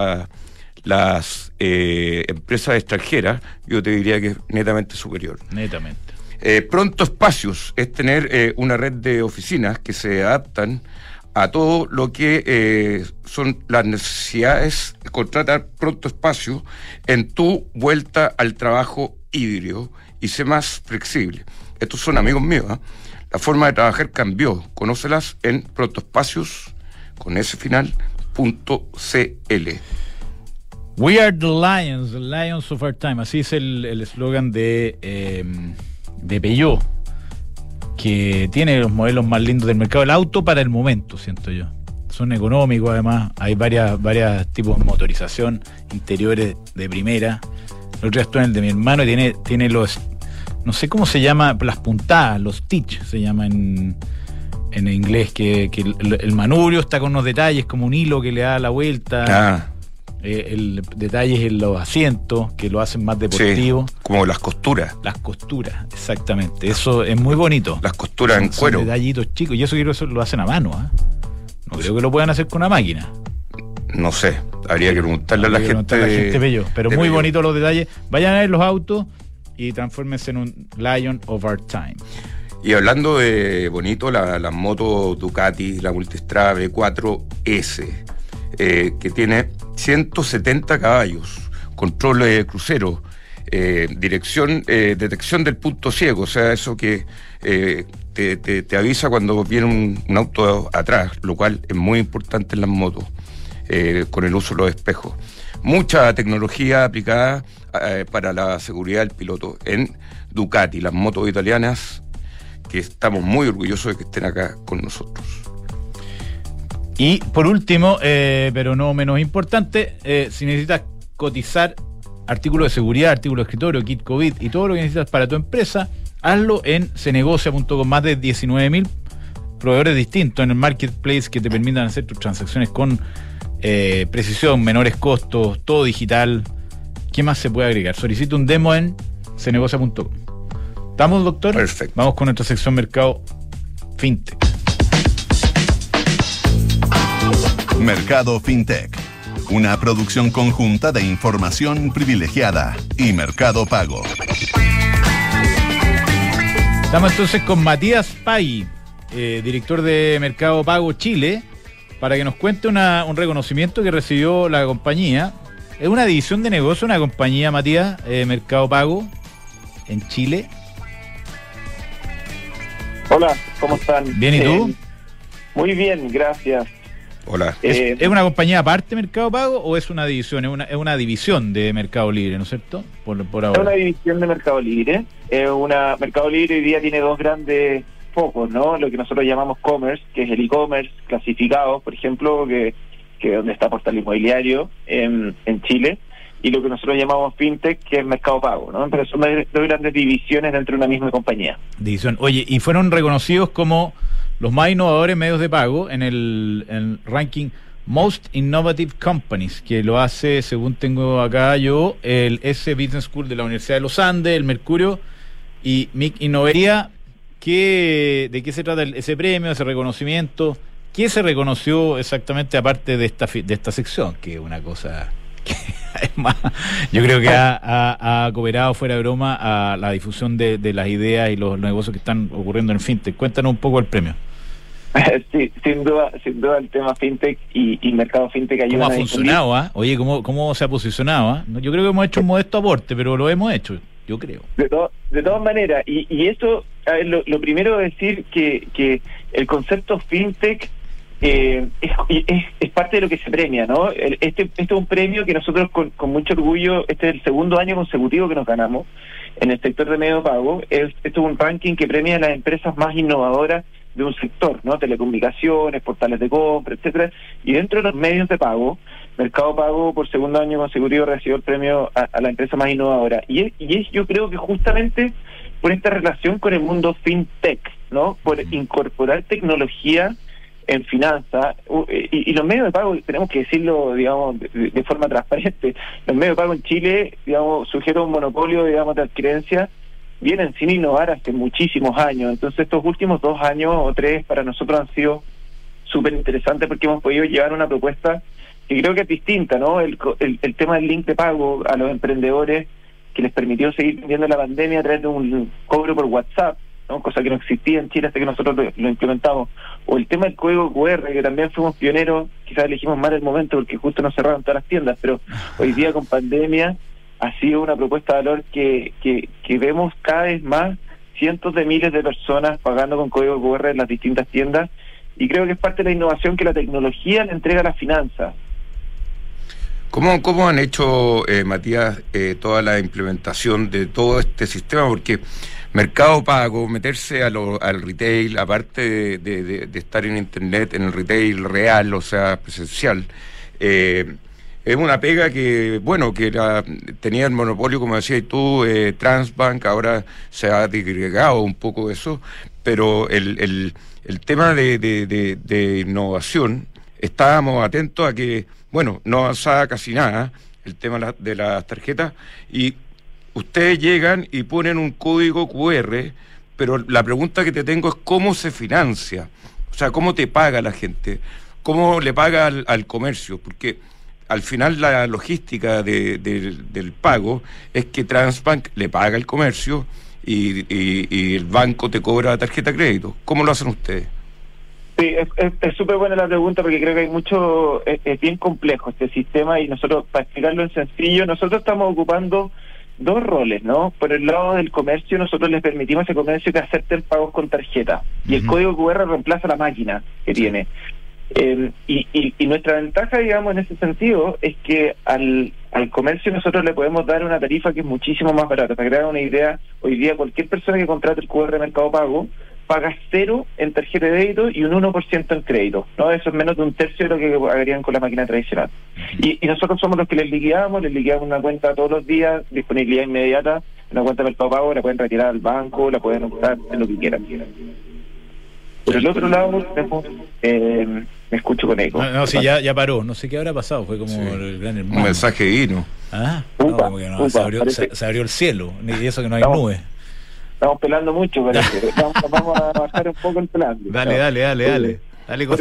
las empresas extranjeras, yo te diría que es netamente superior. Netamente. Pronto Espacios es tener una red de oficinas que se adaptan a todo lo que son las necesidades, contratar Pronto Espacio en tu vuelta al trabajo híbrido y sé más flexible. Estos son amigos míos, ¿eh? La forma de trabajar cambió. Conócelas en prontoespacios, con ese final, .cl. We are the Lions of our time. Así es el eslogan de Peugeot, que tiene los modelos más lindos del mercado del auto para el momento, siento yo. Son económicos, además, hay varios tipos de motorización, interiores de primera. El otro día estuve en el de mi hermano y tiene los, no sé cómo se llama, las puntadas, los stitch se llama en inglés, que el manubrio está con unos detalles como un hilo que le da la vuelta. El detalle en los asientos, que lo hacen más deportivo. Sí, como las costuras. Las costuras, exactamente. Eso es muy bonito. Las costuras en cuero. Son detallitos chicos. Y eso lo hacen a mano, ¿eh? No creo que lo puedan hacer con una máquina. No sé, habría que preguntarle a la gente Peugeot. Pero muy bonitos los detalles. Vayan a ver los autos y transfórmense en un Lion of our time. Y hablando de bonito, la moto Ducati, la Multistrada V4S, que tiene 170 caballos, control de crucero, detección del punto ciego, o sea, eso que te avisa cuando viene un auto atrás, lo cual es muy importante en las motos, con el uso de los espejos. Mucha tecnología aplicada para la seguridad del piloto en Ducati, las motos italianas, que estamos muy orgullosos de que estén acá con nosotros. Y por último, pero no menos importante, si necesitas cotizar artículos de seguridad, artículos de escritorio, kit COVID y todo lo que necesitas para tu empresa, hazlo en cenegocia.com. Más de 19.000 proveedores distintos en el marketplace que te permitan hacer tus transacciones con precisión, menores costos, todo digital. ¿Qué más se puede agregar? Solicita un demo en cenegocia.com. ¿Estamos, doctor? Perfecto. Vamos con nuestra sección Mercado FinTech. Mercado FinTech, una producción conjunta de Información Privilegiada y Mercado Pago. Estamos entonces con Matías Pagui, director de Mercado Pago Chile, para que nos cuente un reconocimiento que recibió la compañía ¿Es una división de negocio, una compañía, Matías, Mercado Pago, en Chile? Hola, ¿cómo están? Bien, ¿y tú? Muy bien, gracias. Hola. ¿Es una compañía aparte de Mercado Pago o es una división? Es una división de Mercado Libre, ¿no es cierto? Por Es ahora. una división de Mercado Libre. Mercado Libre hoy día tiene dos grandes focos, ¿no? Lo que nosotros llamamos commerce, que es el e-commerce clasificado, por ejemplo, que donde está Portal Inmobiliario en Chile, y lo que nosotros llamamos fintech, que es Mercado Pago, ¿no? Pero son dos grandes divisiones dentro de una misma compañía. División. Oye, y fueron reconocidos como los más innovadores medios de pago en el ranking Most Innovative Companies, que lo hace, según tengo acá yo, el S Business School de la Universidad de los Andes, el Mercurio y MIC Innovería. ¿De qué se trata ese premio, ese reconocimiento? ¿Qué se reconoció exactamente aparte de esta sección? Que es una cosa que además yo creo que ha cooperado, fuera de broma, a la difusión de las ideas y los negocios que están ocurriendo en FinTech. Cuéntanos un poco el premio. Sí, sin duda el tema FinTech y mercado FinTech ayuda. ¿Cómo ha funcionado? Oye, ¿cómo se ha posicionado? Yo creo que hemos hecho un modesto aporte, pero lo hemos hecho, yo creo. De todas maneras, y esto, a ver, lo primero es decir que el concepto FinTech es parte de lo que se premia, ¿no? Este es un premio que nosotros con mucho orgullo, este es el segundo año consecutivo que nos ganamos en el sector de medio pago. Esto es un ranking que premia a las empresas más innovadoras de un sector, ¿no? Telecomunicaciones, portales de compra, etcétera. Y dentro de los medios de pago, Mercado Pago por segundo año consecutivo recibió el premio a la empresa más innovadora. Y yo creo que justamente por esta relación con el mundo fintech, ¿no? Por incorporar tecnología en finanzas, y los medios de pago, tenemos que decirlo, digamos, de forma transparente, los medios de pago en Chile, digamos, sujetos a un monopolio, digamos, de adquirencia, vienen sin innovar hace muchísimos años. Entonces estos últimos 2 años o 3 para nosotros han sido súper interesantes porque hemos podido llevar una propuesta que creo que es distinta, ¿no? El tema del link de pago a los emprendedores, que les permitió seguir vendiendo la pandemia a través de un cobro por WhatsApp, ¿no? Cosa que no existía en Chile hasta que nosotros lo implementamos. O el tema del código QR, que también fuimos pioneros, quizás elegimos mal el momento porque justo nos cerraron todas las tiendas, pero hoy día con pandemia ha sido una propuesta de valor que vemos cada vez más cientos de miles de personas pagando con código QR en las distintas tiendas, y creo que es parte de la innovación que la tecnología le entrega a las finanzas. ¿Cómo han hecho, Matías, toda la implementación de todo este sistema? Porque Mercado Pago, meterse al retail, aparte de estar en Internet, en el retail real, o sea, presencial, es una pega que, bueno, tenía el monopolio, como decías tú, Transbank, ahora se ha disgregado un poco eso, pero el tema de innovación, estábamos atentos a que, bueno, no avanzaba casi nada el tema de las tarjetas, y ustedes llegan y ponen un código QR, pero la pregunta que te tengo es cómo se financia, o sea, cómo te paga la gente, cómo le paga al comercio, porque al final la logística del pago es que Transbank le paga al comercio y el banco te cobra tarjeta de crédito. ¿Cómo lo hacen ustedes? Sí, es súper buena la pregunta porque creo que hay mucho, es bien complejo este sistema, y nosotros, para explicarlo en sencillo, nosotros estamos ocupando 2 roles, ¿no? Por el lado del comercio, nosotros les permitimos a ese comercio que acepten pagos con tarjeta, y el código QR reemplaza la máquina que tiene. Y nuestra ventaja, digamos, en ese sentido, es que al comercio nosotros le podemos dar una tarifa que es muchísimo más barata. Para crear una idea, hoy día cualquier persona que contrate el QR de Mercado Pago paga 0 en tarjeta de débito y un 1% en crédito, ¿no? Eso es menos de un tercio de lo que pagarían con la máquina tradicional. Y nosotros somos los que les liquidamos una cuenta todos los días, disponibilidad inmediata, una cuenta de Mercado Pago, la pueden retirar al banco, la pueden usar en lo que quieran. Por el otro lado, tenemos, me escucho con eco. No, sí, ya paró. No sé qué habrá pasado. Fue como el gran hermano. Un mensaje divino. Como que no, se abrió el cielo. Y eso que no hay nubes. Estamos pelando mucho, parece. Vamos a bajar un poco el plan. Dale. Por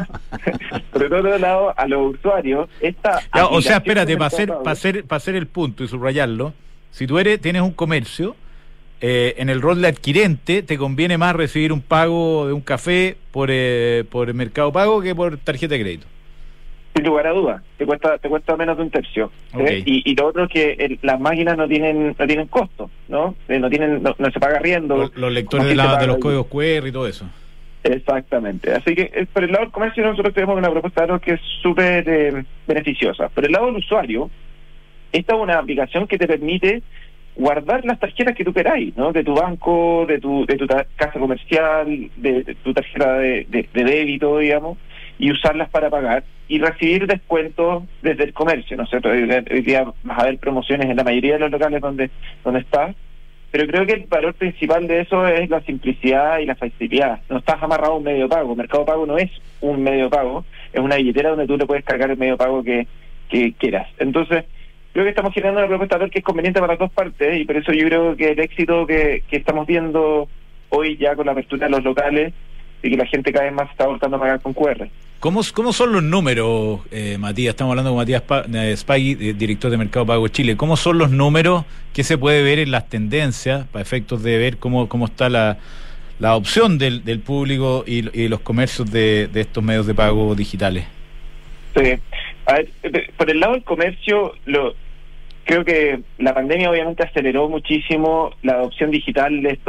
el otro lado, a los usuarios, o sea, espérate, para hacer el punto y subrayarlo, si tú tienes un comercio, en el rol de adquirente, te conviene más recibir un pago de un café por Mercado Pago que por tarjeta de crédito. Sin lugar a dudas, te cuesta menos de un tercio. Okay. Y lo otro es que las máquinas no tienen costo, ¿no? No se paga arriendo. Los lectores de los códigos QR y todo eso. Exactamente. Así que por el lado del comercio nosotros tenemos una propuesta que es súper beneficiosa. Por el lado del usuario, esta es una aplicación que te permite guardar las tarjetas que tú queráis, ¿no? De tu banco, de tu casa comercial, de tu tarjeta de débito, digamos, y usarlas para pagar y recibir descuentos desde el comercio, ¿no es cierto? Hoy día vas a ver promociones en la mayoría de los locales donde estás, pero creo que el valor principal de eso es la simplicidad y la facilidad. No estás amarrado a un medio de pago. Mercado Pago no es un medio de pago, es una billetera donde tú le puedes cargar el medio de pago que quieras. Entonces, creo que estamos generando una propuesta que es conveniente para las dos partes, y por eso yo creo que el éxito que estamos viendo hoy ya con la apertura de los locales y que la gente cada vez más está volcando a pagar con QR. ¿Cómo son los números, Matías? Estamos hablando con Matías Spaghi, director de Mercado Pago Chile. ¿Cómo son los números? ¿Qué se puede ver en las tendencias para efectos de ver cómo está la opción del público y los comercios de estos medios de pago digitales? Sí. A ver, por el lado del comercio, creo que la pandemia obviamente aceleró muchísimo la adopción digital de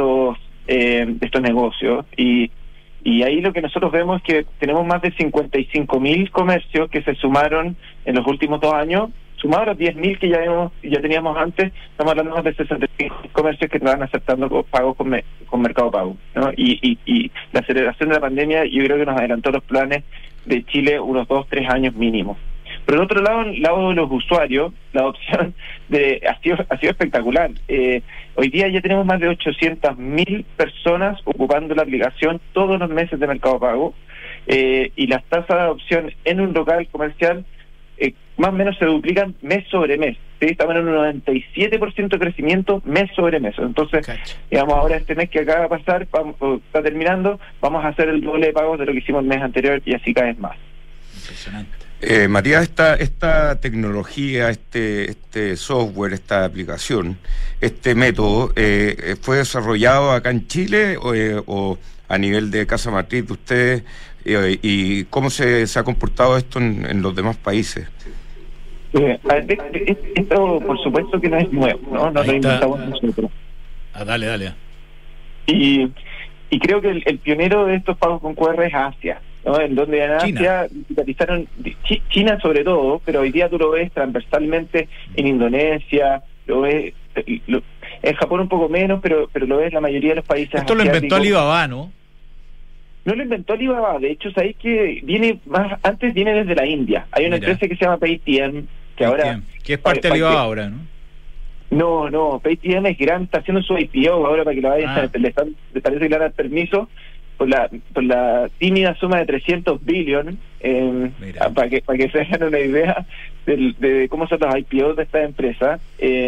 estos negocios, y ahí lo que nosotros vemos es que tenemos más de 55.000 comercios que se sumaron en los últimos 2 años, sumados a los 10.000 que ya teníamos antes. Estamos hablando más de 65 comercios que estaban aceptando pagos con Mercado Pago, ¿no? Y la aceleración de la pandemia yo creo que nos adelantó los planes de Chile unos 2-3 años mínimo. Por el otro lado, el lado de los usuarios, la adopción ha sido espectacular. Hoy día ya tenemos más de 800.000 personas ocupando la aplicación todos los meses de Mercado Pago, y las tasas de adopción en un local comercial más o menos se duplican mes sobre mes. ¿Sí? Estamos en un 97% de crecimiento mes sobre mes. Entonces, digamos, ahora este mes que acaba de pasar, está terminando, vamos a hacer el doble de pagos de lo que hicimos el mes anterior, y así cada vez más. Impresionante. Matías, esta tecnología, este software, esta aplicación, este método, ¿fue desarrollado acá en Chile o a nivel de Casa Matriz de ustedes? ¿Y cómo se ha comportado esto en los demás países? Esto, por supuesto que no es nuevo, ¿no? No lo inventamos nosotros. Dale. Y creo que el pionero de estos pagos con QR es Asia, ¿no? En donde en Asia digitalizaron, China sobre todo, pero hoy día tú lo ves transversalmente en Indonesia, lo ves en Japón un poco menos, pero lo ves en la mayoría de los países. Esto lo inventó Alibaba, ¿no? No lo inventó Alibaba, de hecho, sabéis que viene desde la India. Hay una empresa que se llama Paytm, que es parte de Alibaba ahora, ¿no? No, Paytm es grande, está haciendo su IPO ahora para que lo vayan, le parece que le dan permiso por la tímida suma de 300 billones, para que se hagan una idea de cómo son los IPOs de esta empresa.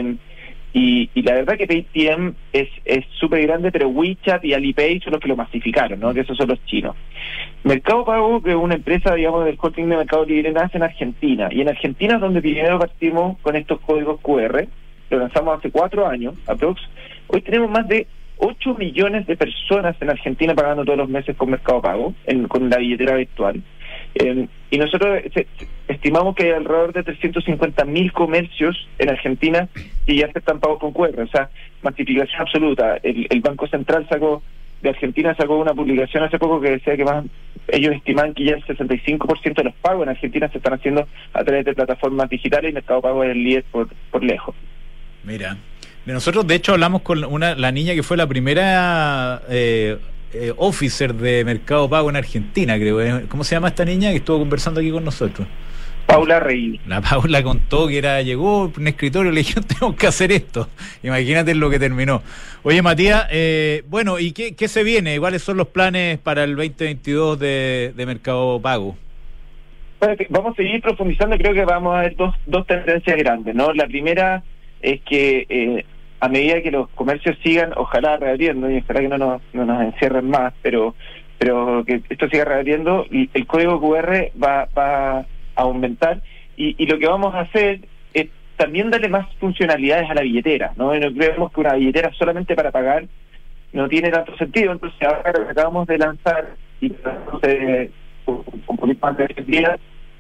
Y la verdad que Paytm es súper grande, pero WeChat y Alipay son los que lo masificaron, ¿no? Que esos son los chinos. Mercado Pago, que es una empresa, digamos, del holding de Mercado Libre, nace en Argentina. Y en Argentina es donde primero partimos con estos códigos QR. Lo lanzamos hace 4 años, aprox. Hoy tenemos más de 8 millones de personas en Argentina pagando todos los meses con Mercado Pago, con la billetera virtual. Y nosotros estimamos que hay alrededor de 350.000 comercios en Argentina que ya aceptan pagos con QR, o sea, masificación absoluta. El Banco Central de Argentina sacó una publicación hace poco que decía que ellos estiman que ya el 65% de los pagos en Argentina se están haciendo a través de plataformas digitales, y Mercado Pago es el líder por lejos. Mira, nosotros de hecho hablamos con la niña que fue la primera officer de Mercado Pago en Argentina, creo. ¿Cómo se llama esta niña que estuvo conversando aquí con nosotros? Paula Rey. La Paula contó que llegó un escritorio y le dijeron, tenemos que hacer esto. Imagínate lo que terminó. Oye, Matías, bueno, ¿y qué se viene? ¿Cuáles son los planes para el 2022 de Mercado Pago? Vamos a seguir profundizando. Creo que vamos a ver dos tendencias grandes, ¿no? La primera es que a medida que los comercios sigan, ojalá reabriendo, y ojalá que no nos encierren más, pero que esto siga reabriendo, el código QR va a aumentar, y lo que vamos a hacer es también darle más funcionalidades a la billetera, ¿no? No creemos que una billetera solamente para pagar no tiene tanto sentido. Entonces ahora acabamos de lanzar, y un poquito más de 10 días,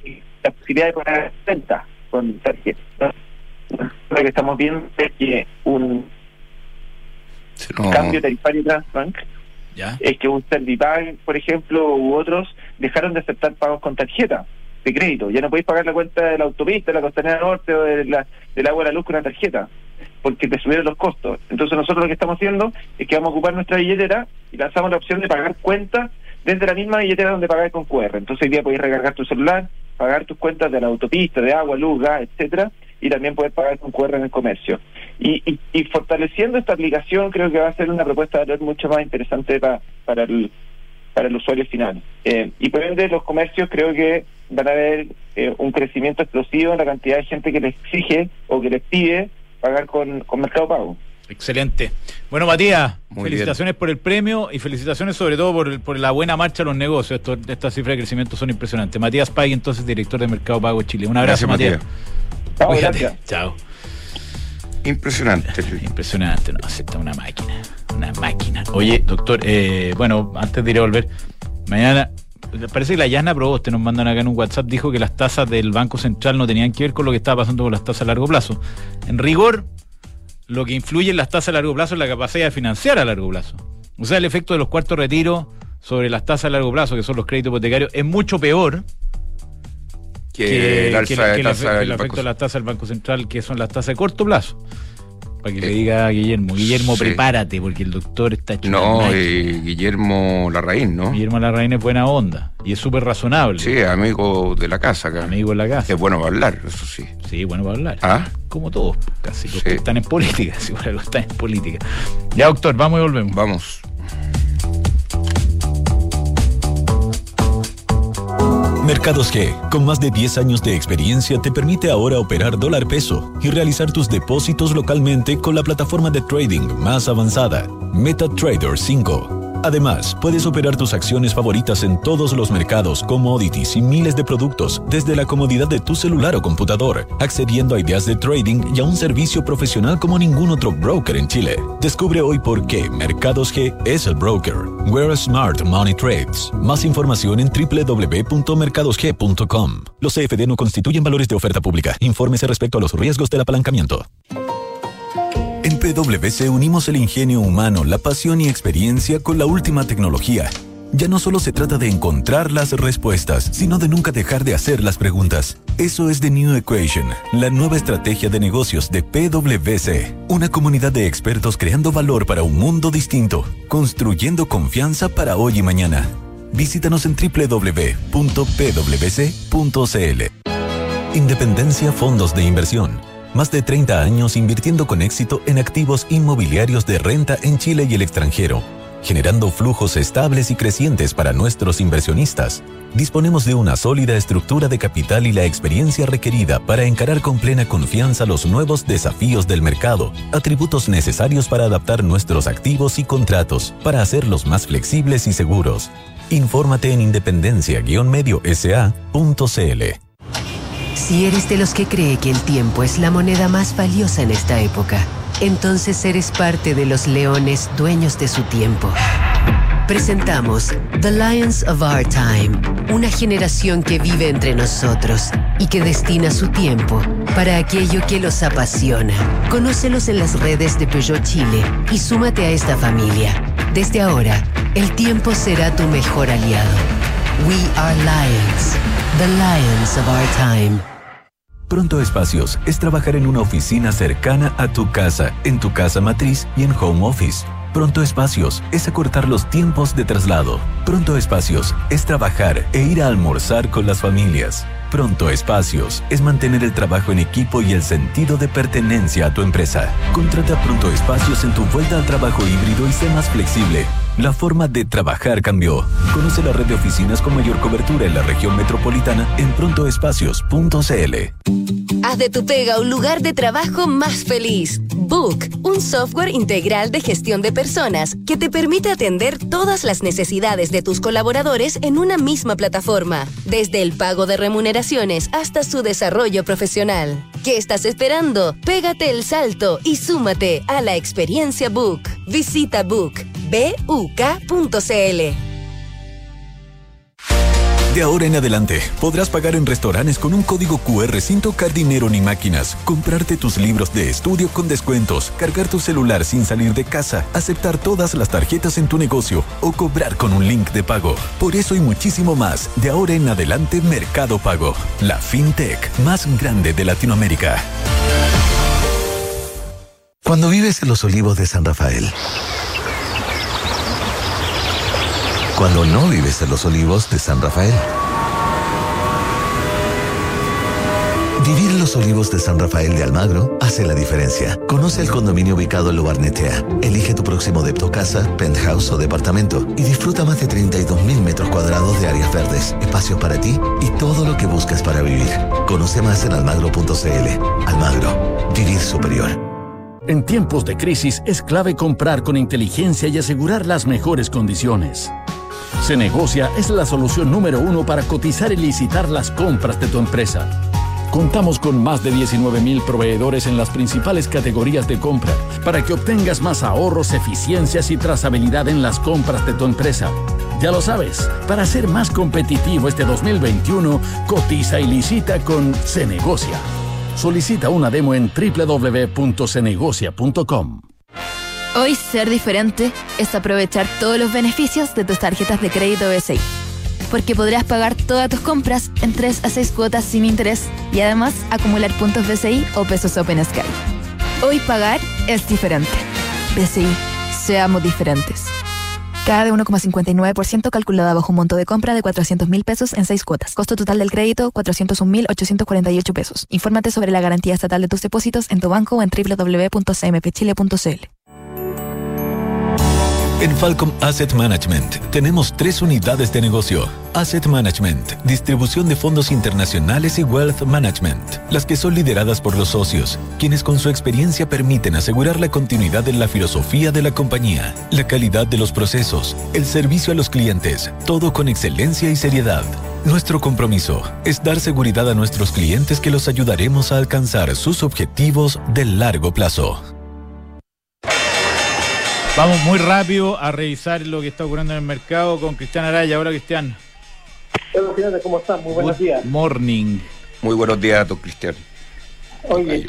la posibilidad de pagar cuenta con tarjeta. Lo que estamos viendo es que un cambio tarifario Transbank es que un Servipag, por ejemplo, u otros dejaron de aceptar pagos con tarjeta de crédito. Ya no podéis pagar la cuenta de la autopista, de la Costanera Norte o del agua de la luz con una tarjeta, porque te subieron los costos. Entonces nosotros lo que estamos haciendo es que vamos a ocupar nuestra billetera y lanzamos la opción de pagar cuentas desde la misma billetera donde pagáis con QR. Entonces hoy día podéis recargar tu celular, pagar tus cuentas de la autopista, de agua, luz, gas, etcétera, y también poder pagar con QR en el comercio. Y fortaleciendo esta aplicación, creo que va a ser una propuesta de valor mucho más interesante para el usuario final. Y por ende, los comercios creo que van a ver un crecimiento explosivo en la cantidad de gente que les exige o que les pide pagar con Mercado Pago. Excelente. Bueno, Matías, muy felicitaciones bien por el premio y felicitaciones sobre todo por la buena marcha de los negocios. Estas cifras de crecimiento son impresionantes. Matías Pay, entonces, director de Mercado Pago Chile. Un abrazo, gracias, Matías. Gracias. Chao. Impresionante. Impresionante, no, acepta una máquina. Oye, doctor, bueno, antes de ir a volver, mañana, parece que la Yana Proboste nos mandan acá en un WhatsApp, dijo que las tasas del Banco Central no tenían que ver con lo que estaba pasando con las tasas a largo plazo. En rigor, lo que influye en las tasas a largo plazo es la capacidad de financiar a largo plazo. O sea, el efecto de los cuartos retiros sobre las tasas a largo plazo, que son los créditos hipotecarios, es mucho peor que el efecto de las tasas del Banco Central, que son las tasas de corto plazo. Para que le diga a Guillermo, sí, prepárate, porque el doctor está hecho. No, Guillermo Larraín, ¿no? Guillermo Larraín es buena onda y es súper razonable. Sí, amigo de la casa acá. Amigo de la casa. Es bueno para hablar, eso sí. Sí, bueno para hablar. ¿Ah? Como todos, casi los que están en política, si por algo están en política. Ya, doctor, vamos y volvemos. Vamos. Mercados G, con más de 10 años de experiencia, te permite ahora operar dólar peso y realizar tus depósitos localmente con la plataforma de trading más avanzada, MetaTrader 5. Además, puedes operar tus acciones favoritas en todos los mercados, commodities y miles de productos desde la comodidad de tu celular o computador, accediendo a ideas de trading y a un servicio profesional como ningún otro broker en Chile. Descubre hoy por qué Mercados G es el broker. Where Smart Money Trades. Más información en www.mercadosg.com. Los CFD no constituyen valores de oferta pública. Infórmese respecto a los riesgos del apalancamiento. En PwC unimos el ingenio humano, la pasión y experiencia con la última tecnología. Ya no solo se trata de encontrar las respuestas, sino de nunca dejar de hacer las preguntas. Eso es The New Equation, la nueva estrategia de negocios de PwC. Una comunidad de expertos creando valor para un mundo distinto, construyendo confianza para hoy y mañana. Visítanos en www.pwc.cl. Independencia Fondos de Inversión. Más de 30 años invirtiendo con éxito en activos inmobiliarios de renta en Chile y el extranjero, generando flujos estables y crecientes para nuestros inversionistas. Disponemos de una sólida estructura de capital y la experiencia requerida para encarar con plena confianza los nuevos desafíos del mercado, atributos necesarios para adaptar nuestros activos y contratos, para hacerlos más flexibles y seguros. Infórmate en independencia-mediosa.cl. Si eres de los que cree que el tiempo es la moneda más valiosa en esta época, entonces eres parte de los leones dueños de su tiempo. Presentamos The Lions of Our Time, una generación que vive entre nosotros y que destina su tiempo para aquello que los apasiona. Conócelos en las redes de Peugeot Chile y súmate a esta familia. Desde ahora, el tiempo será tu mejor aliado. We are Lions, the Lions of Our Time. Pronto Espacios es trabajar en una oficina cercana a tu casa, en tu casa matriz y en home office. Pronto Espacios es acortar los tiempos de traslado. Pronto Espacios es trabajar e ir a almorzar con las familias. Pronto Espacios es mantener el trabajo en equipo y el sentido de pertenencia a tu empresa. Contrata Pronto Espacios en tu vuelta al trabajo híbrido y sé más flexible. La forma de trabajar cambió. Conoce la red de oficinas con mayor cobertura en la región metropolitana en prontoespacios.cl. Haz de tu pega un lugar de trabajo más feliz. Book, un software integral de gestión de personas que te permite atender todas las necesidades de tus colaboradores en una misma plataforma, desde el pago de remuneraciones hasta su desarrollo profesional. ¿Qué estás esperando? Pégate el salto y súmate a la experiencia Book. Visita Book, BUK.cl. De ahora en adelante, podrás pagar en restaurantes con un código QR sin tocar dinero ni máquinas, comprarte tus libros de estudio con descuentos, cargar tu celular sin salir de casa, aceptar todas las tarjetas en tu negocio o cobrar con un link de pago. Por eso y muchísimo más, de ahora en adelante Mercado Pago, la fintech más grande de Latinoamérica. Cuando vives en los Olivos de San Rafael. Cuando no vives en los Olivos de San Rafael. Vivir en los Olivos de San Rafael de Almagro hace la diferencia. Conoce el condominio ubicado en Lo Barnechea. Elige tu próximo depto casa, penthouse o departamento y disfruta más de 32.000 metros cuadrados de áreas verdes, espacios para ti y todo lo que buscas para vivir. Conoce más en almagro.cl. Almagro, vivir superior. En tiempos de crisis es clave comprar con inteligencia y asegurar las mejores condiciones. Cenegocia es la solución número 1 para cotizar y licitar las compras de tu empresa. Contamos con más de 19,000 proveedores en las principales categorías de compra para que obtengas más ahorros, eficiencias y trazabilidad en las compras de tu empresa. Ya lo sabes, para ser más competitivo este 2021, cotiza y licita con Cenegocia. Solicita una demo en www.cenegocia.com. Hoy ser diferente es aprovechar todos los beneficios de tus tarjetas de crédito BCI. Porque podrás pagar todas tus compras en 3 a 6 cuotas sin interés y además acumular puntos BCI o pesos Open Sky. Hoy pagar es diferente. BCI, seamos diferentes. Cada de 1,59% calculada bajo un monto de compra de 400.000 pesos en 6 cuotas. Costo total del crédito, 401.848 pesos. Infórmate sobre la garantía estatal de tus depósitos en tu banco o en www.cmpchile.cl. En Falcom Asset Management tenemos 3 unidades de negocio. Asset Management, distribución de fondos internacionales y Wealth Management, las que son lideradas por los socios, quienes con su experiencia permiten asegurar la continuidad de la filosofía de la compañía, la calidad de los procesos, el servicio a los clientes, todo con excelencia y seriedad. Nuestro compromiso es dar seguridad a nuestros clientes que los ayudaremos a alcanzar sus objetivos de largo plazo. Vamos muy rápido a revisar lo que está ocurriendo en el mercado con Cristian Araya. Hola, Cristian. Hola, ¿cómo están? Muy buenos días. Morning. Muy buenos días, don Cristian. Oye,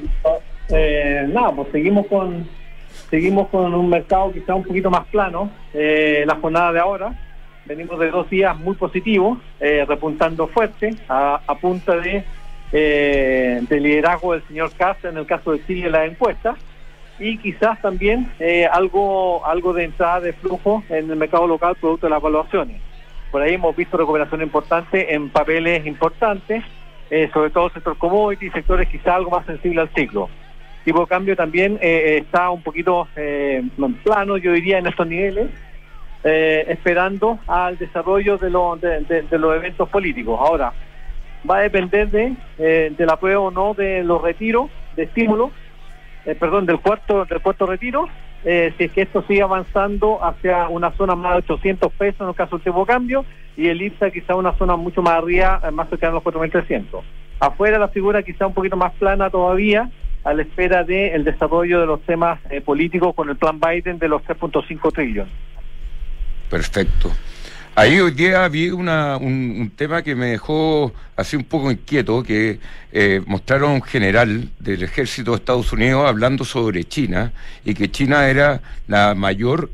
pues seguimos con un mercado quizá un poquito más plano. La jornada de ahora, venimos de 2 días muy positivos, repuntando fuerte a punta de liderazgo del señor Kast en el caso de Chile en la encuesta. Y quizás también algo de entrada de flujo en el mercado local producto de las evaluaciones. Por ahí hemos visto recuperación importante en papeles importantes, sobre todo el sector commodity, sectores quizás algo más sensibles al ciclo. Tipo de cambio también está un poquito plano, yo diría, en estos niveles, esperando al desarrollo de los eventos políticos. Ahora, va a depender del apruebo o no de los retiros de estímulo, del cuarto retiro, si es que esto sigue avanzando hacia una zona más de 800 pesos en el caso del tipo de cambio, y el IPSA quizá una zona mucho más arriba, más cercana a los 4.300. Afuera la figura quizá un poquito más plana todavía, a la espera del desarrollo de los temas políticos con el plan Biden de los 3.5 trillones. Perfecto. Ahí hoy día vi un tema que me dejó así un poco inquieto, que mostraron un general del ejército de Estados Unidos hablando sobre China, y que China era la mayor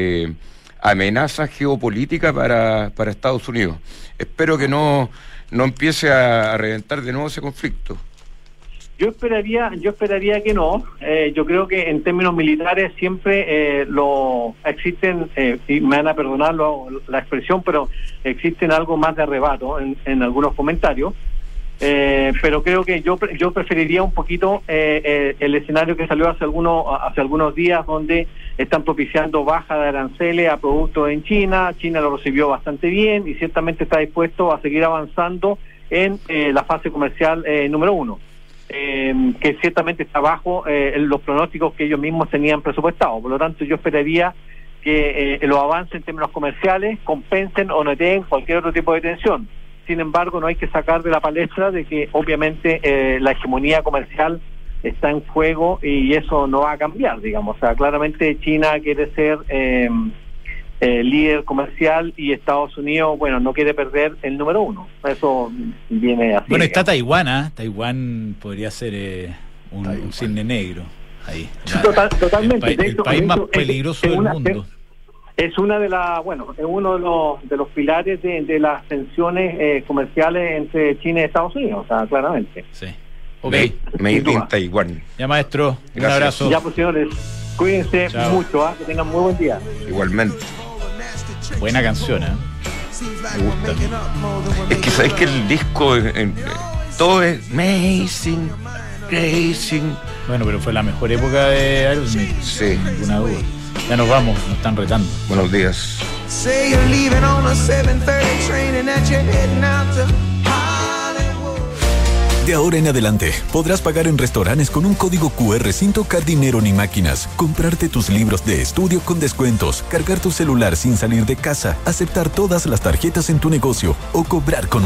amenaza geopolítica para Estados Unidos. Espero que no empiece a reventar de nuevo ese conflicto. Yo esperaría que no. Yo creo que en términos militares siempre existen, y me van a perdonar la expresión, pero existen algo más de arrebato en algunos comentarios. Pero creo que yo preferiría un poquito el escenario que salió hace algunos días, donde están propiciando baja de aranceles a productos en China. China lo recibió bastante bien y ciertamente está dispuesto a seguir avanzando en la fase comercial número 1. Que ciertamente está bajo los pronósticos que ellos mismos tenían presupuestados. Por lo tanto, yo esperaría que los avances en términos comerciales compensen o noten cualquier otro tipo de tensión. Sin embargo, no hay que sacar de la palestra de que obviamente la hegemonía comercial está en juego y eso no va a cambiar, digamos. O sea, claramente China quiere ser líder comercial, y Estados Unidos, bueno, no quiere perder el número 1. Eso viene así. Bueno, está Taiwán, ¿eh? Taiwán podría ser un cisne negro ahí. Totalmente. El país más peligroso del mundo. Es una de las, bueno, es uno de los pilares de las tensiones comerciales entre China y Estados Unidos, o sea, claramente. Sí. Ok. Made in Taiwán. Ya, maestro, gracias. Un abrazo. Ya, pues, señores, cuídense mucho, que tengan muy buen día. Igualmente. Buena canción, ¿eh? Me gusta. Es que sabes que el disco todo es amazing, crazy. Bueno, pero fue la mejor época de Aerosmith. Sí. Ninguna duda. Ya nos vamos, nos están retando. Buenos días. De ahora en adelante, podrás pagar en restaurantes con un código QR sin tocar dinero ni máquinas, comprarte tus libros de estudio con descuentos, cargar tu celular sin salir de casa, aceptar todas las tarjetas en tu negocio o cobrar con